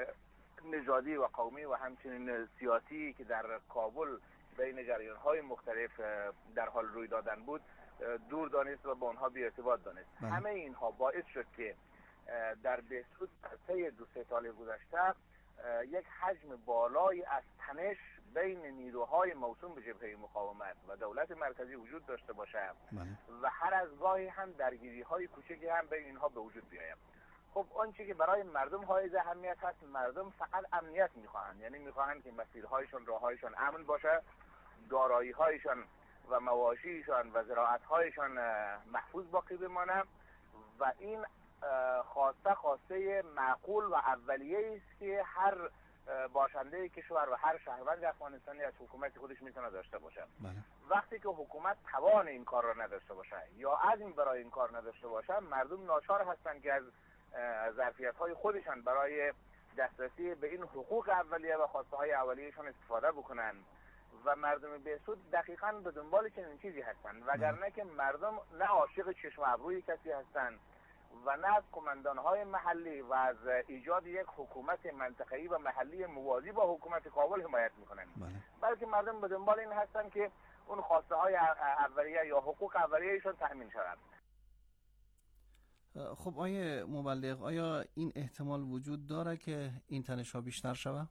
نژادی و قومی و همچنین سیاسی که در کابل بین جریان های مختلف در حال روی دادن بود دور دانست و با اونها بی ارتباط دانست. بله. همه اینها باعث شد که در بهسود طی دو سه سال گذشته یک حجم بالایی از تنش بین نیروهای موسوم به جبهه مقاومت و دولت مرکزی وجود داشته باشه و هر از گاهی هم درگیری های کوچکی هم بین اینها به وجود بیاید. خب آنچه که برای مردم حائز اهمیت هست، مردم فقط امنیت میخواهند، یعنی میخواهند که مسیرهایشان راههایشان امن باشه، دارایی‌هایشان و مواشیشان و زراعت‌هایشان محفوظ باقی بمانه و این خواسته خواسته معقول و اولیه است که هر باشنده کشور و هر شهروند افغانستانی از حکومت خودش میتونه داشته باشه. بله. وقتی که حکومت توان این کار را نداشته باشه یا عزم برای این کار نداشته باشه، مردم ناچار هستند که از ظرفیت‌های خودشان برای دسترسی به این حقوق اولیه و خواسته‌های اولیه‌شان استفاده بکنن و مردم بهسود دقیقاً به دنبال چنین چیزی هستند، وگرنه که مردم نه عاشق چشم ابروی کسی هستند و نه از کماندان‌های محلی و از ایجاد یک حکومت منطقه‌ای و محلی موازی با حکومت کابل حمایت می‌کنند، بلکه مردم به دنبال این هستند که اون خواسته‌های اولیه یا حقوق اولیه‌شان تأمین شود. خب آیه مبلغ، آیا این احتمال وجود داره که این تنش‌ها بیشتر شود؟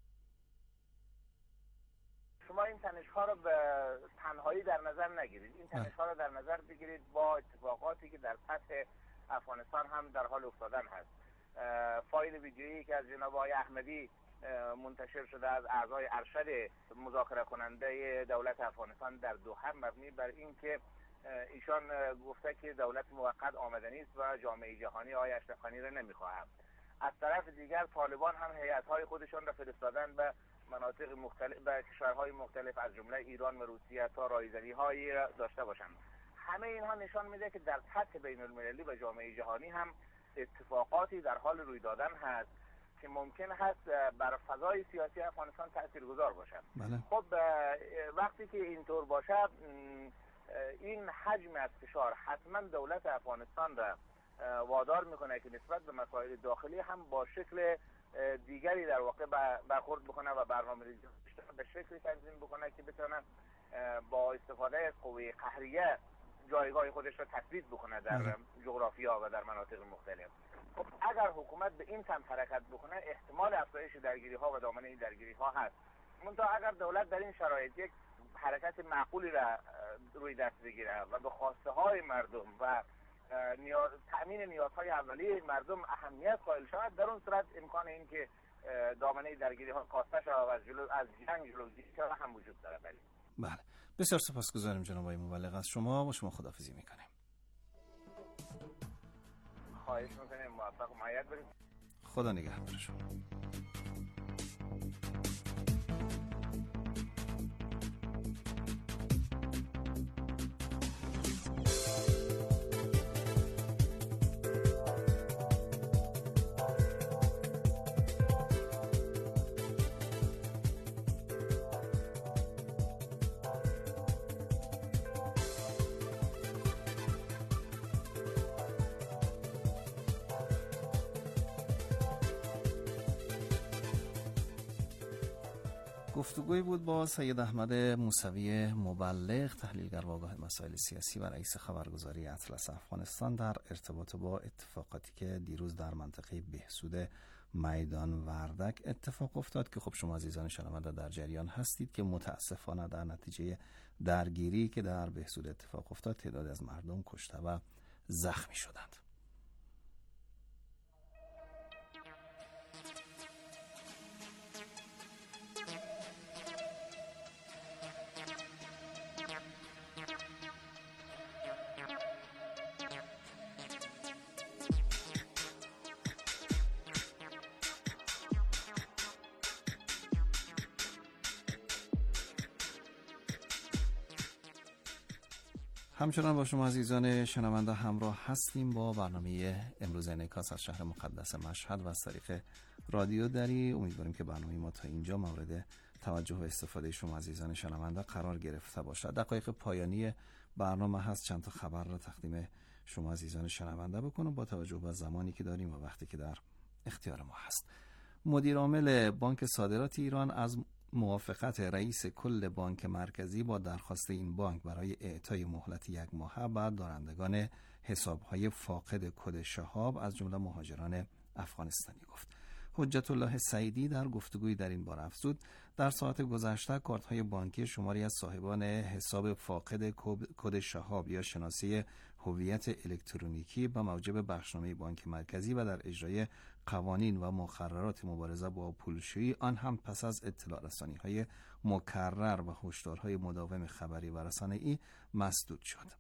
شما این تنش‌ها رو به تنهایی در نظر نگیرید، این تنش‌ها رو در نظر بگیرید با اتفاقاتی که در سطح افغانستان هم در حال افتادن هست. فایل ویدیویی که از جناب آقای احمدی منتشر شده از اعضای ارشد مذاکره کننده دولت افغانستان در دوحه مبنی بر این که ایشان گفته که دولت موقت آمدنی است و جامعه جهانی آقای اشرف غنی را نمی‌خواهد. از طرف دیگر طالبان هم هیئت‌های خودشان را فرستادن به مناطق مختلف به کشورهای مختلف از جمله ایران و روسیه تا رایزنی‌هایی داشته باشند. همه اینها نشان میده که در سطح بین المللی و جامعه جهانی هم اتفاقاتی در حال روی دادن هست که ممکن هست بر فضای سیاسی افغانستان تاثیرگذار باشد. بله. خب وقتی که اینطور باشه این حجم از فشار حتما دولت افغانستان را وادار میکنه که نسبت به مسائل داخلی هم با شکل دیگری در واقع برخورد بکنه و برنامه‌ریزی به شکلی تنظیم بکنه که بتونه با استفاده از قوه قهریه جایگاه خودش را تثبیت بکنه در جغرافیا و در مناطق مختلف. خب اگر حکومت به این سمت حرکت بکنه احتمال افزایش درگیری ها و دامنه این درگیری ها هست. منتها اگر دولت در این شرایط یک حرکت معقولی را روی دست بگیره و به خواسته های مردم و نیاز تأمین نیازهای اولیه مردم اهمیت قائل شود، در اون صورت امکان این که دامنه درگیری ها کاسته شود و از جلو از جنگ جلوگیری شود هم وجود داره. بله. بله. بسیار سپاسگزارم جناب آقای مبلغ، از شما و شما خداحافظی میکنیم. خواهش میکنیم، موفق و معید برید. خدا نگهدار شما. گفتگوی بود با سید احمد موسوی مبلغ، تحلیلگر واگاه مسائل سیاسی و رئیس خبرگزاری اطلس افغانستان، در ارتباط با اتفاقاتی که دیروز در منطقه بهسود میدان وردک اتفاق افتاد که خب شما عزیزان شنونده در جریان هستید که متاسفانه در نتیجه درگیری که در بهسود اتفاق افتاد تعداد از مردم کشته و زخمی شدند. همچنان با شما عزیزان شنونده همراه هستیم با برنامه امروز انعکاس از شهر مقدس مشهد و از طریق رادیو دری. امیدواریم که برنامه ما تا اینجا مورد توجه و استفاده شما عزیزان شنونده قرار گرفته باشد. دقایق پایانی برنامه هست، چند تا خبر را تقدیم شما عزیزان شنونده بکنم با توجه به زمانی که داریم و وقتی که در اختیار ما هست. مدیر عامل بانک صادرات ایران از موافقت رئیس کل بانک مرکزی با درخواست این بانک برای اعطای مهلت یک ماه بر دارندگان حسابهای فاقد کد شهاب از جمله مهاجران افغانستانی گفت. حجت الله سعیدی در گفتگوی در این باره افزود در ساعت گذشته کارت‌های بانکی شماری از صاحبان حساب فاقد کد شهاب یا شناسه هویت الکترونیکی به موجب بخشنامه بانک مرکزی و در اجرای قوانین و مقررات مبارزه با پولشویی، آن هم پس از اطلاع رسانی‌های مکرر و هشدارهای مداوم خبری و رسانه‌ای مسدود شد.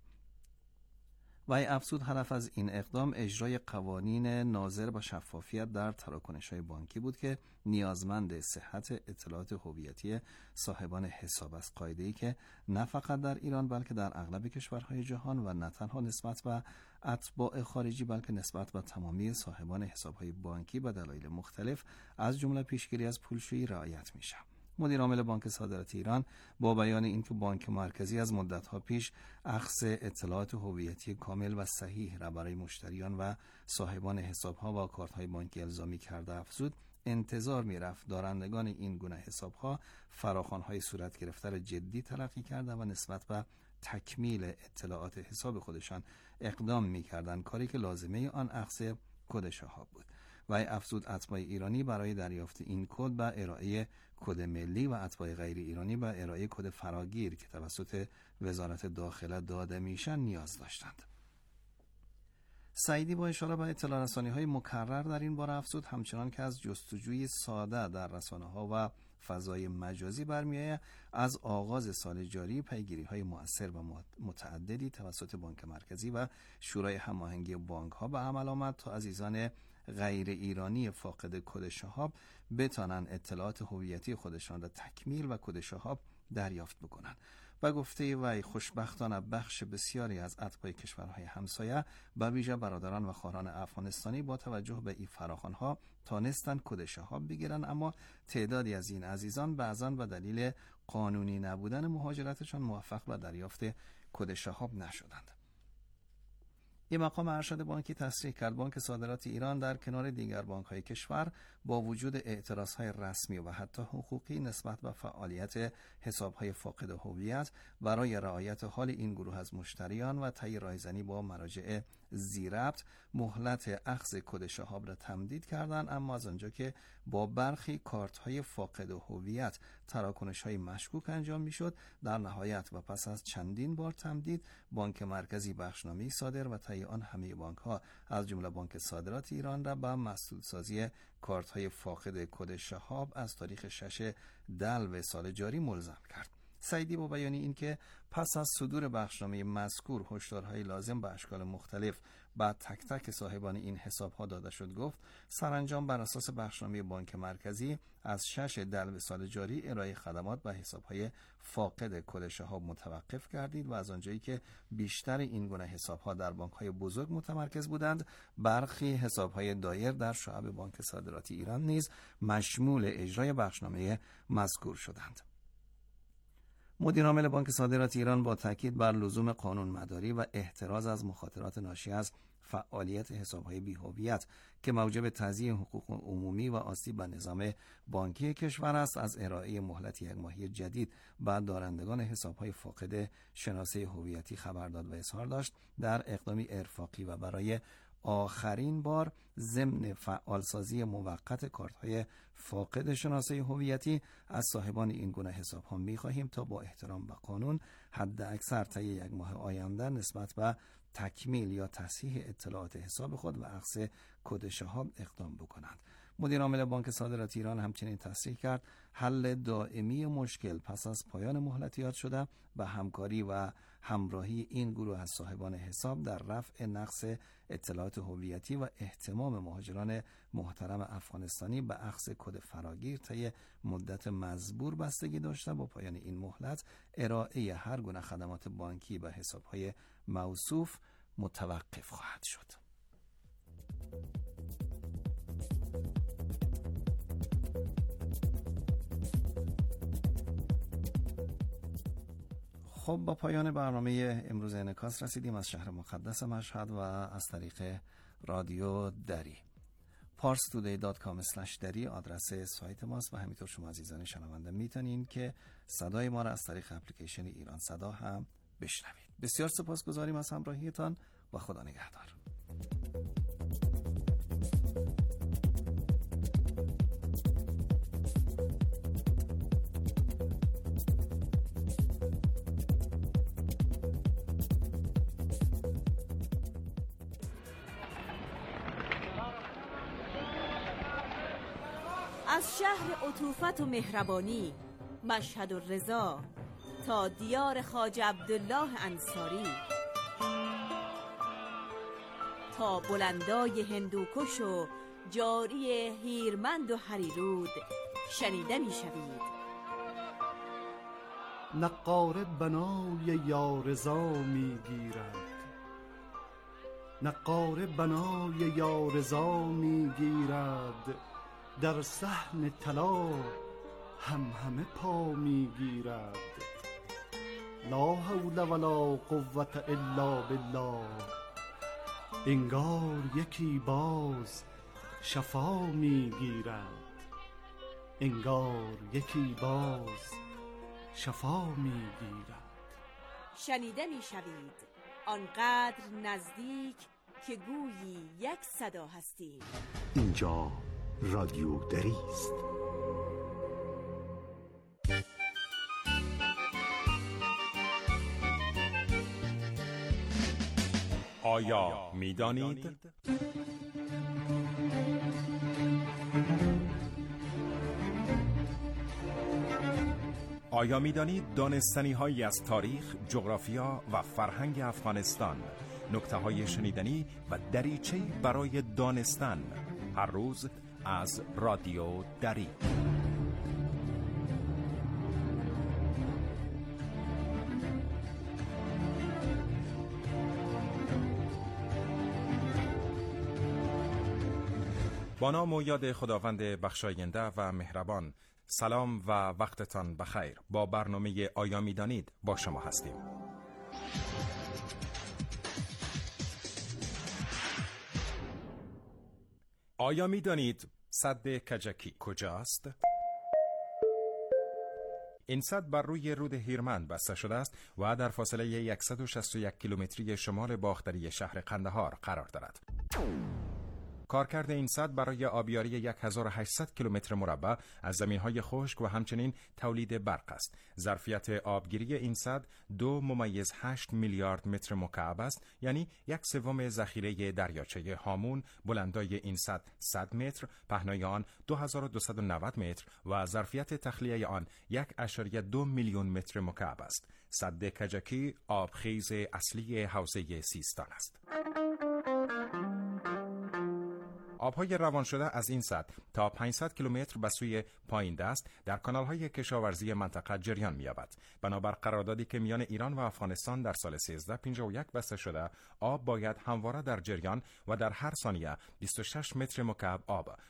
و افزود هدف از این اقدام اجرای قوانین ناظر به شفافیت در تراکنش‌های بانکی بود که نیازمند صحت اطلاعات هویتی صاحبان حساب است، قاعده‌ای که نه فقط در ایران بلکه در اغلب کشورهای جهان و نه تنها نسبت به اتباع خارجی بلکه نسبت به تمامی صاحبان حساب‌های بانکی به دلایل مختلف از جمله پیشگیری از پولشویی رعایت می‌شود. مدیر عامل بانک صادرات ایران با بیان اینکه بانک مرکزی از مدت‌ها پیش اخذ اطلاعات هویتی کامل و صحیح را برای مشتریان و صاحبان حساب‌ها و کارت‌های بانکی الزامی کرده افزود انتظار می‌رفت دارندگان این گونه حساب‌ها فراخوان‌های صورت گرفته را جدی تلقی کرده و نسبت به تکمیل اطلاعات حساب خودشان اقدام می‌کردند، کاری که لازمه آن اخذ کد شهاب بود. و افزود اتباع ایرانی برای دریافت این کد به ارائه کد ملی و اتباع غیر ایرانی به ارائه کد فراگیر که توسط وزارت داخله داده میشن نیاز داشتند. سعیدی با اشاره به اطلاع رسانی‌های مکرر در این باره افزود همچنان که از جستجوی ساده در رسانه‌ها و فضای مجازی برمی‌آید، از آغاز سال جاری پیگیری‌های مؤثر و متعددی توسط بانک مرکزی و شورای هماهنگی بانک‌ها به عمل آمد تا عزیزان غیر ایرانی فاقد کد شهاب بتانند اطلاعات هویتی خودشان را تکمیل و کد شهاب دریافت بکنند. و گفته وی خوشبختانه بخش بسیاری از اتباع کشورهای همسایه به ویژه برادران و خواهران افغانستانی با توجه به این فراخوان‌ها تانستند کد شهاب بگیرند، اما تعدادی از این عزیزان بعضاً به دلیل قانونی نبودن مهاجرتشان موفق به دریافت کد شهاب نشدند. این مقام ارشد بانکی تصریح کرد بانک صادرات ایران در کنار دیگر بانک‌های کشور با وجود اعتراض‌های رسمی و حتی حقوقی نسبت به فعالیت حساب‌های فاقد هویت برای رعایت حال این گروه از مشتریان و طی رایزنی با مراجع ذی‌ربط مهلت اخذ کد شهاب را تمدید کردند، اما از آنجا که با برخی کارت‌های فاقد هویت تراکنش‌های مشکوک انجام می‌شد، در نهایت و پس از چندین بار تمدید بانک مرکزی بخشنامه‌ای صادر و طی آن همه بانک‌ها از جمله بانک صادرات ایران را به مسدودسازی کارت‌های فاقد کد شهاب از تاریخ شش دلو سال جاری ملزم کرد. سعیدی با بیان این که پس از صدور بخشنامه مذکور هشدارهای لازم به اشکال مختلف بعد تک تک صاحبان این حساب‌ها داده شد گفت سرانجام بر اساس بخشنامه بانک مرکزی از شش دلو سال جاری ارائه خدمات به حساب‌های فاقد کد شهاب متوقف کردید و از آنجایی که بیشتر این گونه حساب‌ها در بانک‌های بزرگ متمرکز بودند، برخی حساب‌های دایر در شعب بانک صادرات ایران نیز مشمول اجرای بخشنامه مذکور شدند. مدیر عامل بانک صادرات ایران با تاکید بر لزوم قانون مداری و احتراز از مخاطرات ناشی از فعالیت حساب‌های بی‌هویت که موجب تضییع حقوق عمومی و آسیب به نظام بانکی کشور است، از ارائه مهلت یک ماهی جدید بعد دارندگان حساب‌های فاقد شناسه هویتی خبر داد و اظهار داشت در اقدامی ارفاقی و برای آخرین بار ضمن فعالسازی موقت کارت‌های فاقد شناسه هویتی از صاحبان این گونه حساب‌ها می‌خواهیم تا با احترام به قانون حد اکثر طی یک ماه آینده نسبت به تکمیل یا تصحیح اطلاعات حساب خود و اخذ کد شهاب اقدام بکنند. مدیر عامل بانک صادرات ایران همچنین تصریح کرد حل دائمی مشکل پس از پایان مهلت یاد شده به همکاری و همراهی این گروه از صاحبان حساب در رفع نقص اطلاعات هویتی و اهتمام مهاجران محترم افغانستانی به اخذ کد فراگیر طی مدت مزبور بستگی داشته. با پایان این مهلت ارائه هر گونه خدمات بانکی به حساب‌های موصوف متوقف خواهد شد. خب با پایان برنامه امروز انعکاس رسیدیم. از شهر مقدس مشهد و از طریق رادیو دری پارس تودی دات کام اسلش دری آدرس سایت ماست و همینطور شما عزیزان شنونده میتونین که صدای ما را از طریق اپلیکیشن ایران صدا هم بشنوید. بسیار سپاسگزاریم از همراهیتان و خدا نگهدار. از شهر عطوفت و مهربانی مشهد و رضا تا دیار خواجه عبدالله انصاری، تا بلندای هندوکش و جاری هیرمند و هریرود شنیده می شوید. نقاره بنای یارضا می گیرد، نقاره بنای یارضا می گیرد، در صحن طلا هم همه پا می گیرد. لا حول ولا قوة الا بالله، انگار یکی باز شفا می گیرد، انگار یکی باز شفا می گیرد. شنیده می شوید آنقدر نزدیک که گویی یک صدا هستید. اینجا رادیو دری است. آیا می‌دانید؟ آیا می‌دانید دانستنی‌هایی از تاریخ، جغرافیا و فرهنگ افغانستان، نکته‌های شنیدنی و دریچه‌ای برای دانستن، هر روز از رادیو دری. با نام و یاد خداوند بخشاینده و مهربان. سلام و وقتتان بخیر. با برنامه آیا می‌دانید با شما هستیم. آیا می‌دانید سد کجکی کجاست؟ این سد بر روی رود هیرمند بسته شده است و در فاصله صد و شصت و یک کیلومتری شمال باختری شهر قندهار قرار دارد. کارکرد این سد برای آبیاری هزار و هشتصد کیلومتر مربع از زمین‌های خشک و همچنین تولید برق است. ظرفیت آبگیری این سد دو ممیز هشت میلیارد متر مکعب است، یعنی یک سوم ذخیره دریاچه هامون. بلندای این سد صد متر، پهنای آن دو هزار و دویست و نود متر و ظرفیت تخلیه آن یک ممیز دو میلیون متر مکعب است. سد کجکی آبخیز اصلی حوزه سیستان است. آبهای روان شده از این سد تا پانصد کیلومتر به سوی پایین دست در کانال‌های کشاورزی منطقه جریان می‌یابد. بنابر قراردادی که میان ایران و افغانستان در سال سیزده پنجاه و یک بسته شده، آب باید همواره در جریان و در هر ثانیه بیست و شش متر مکعب آب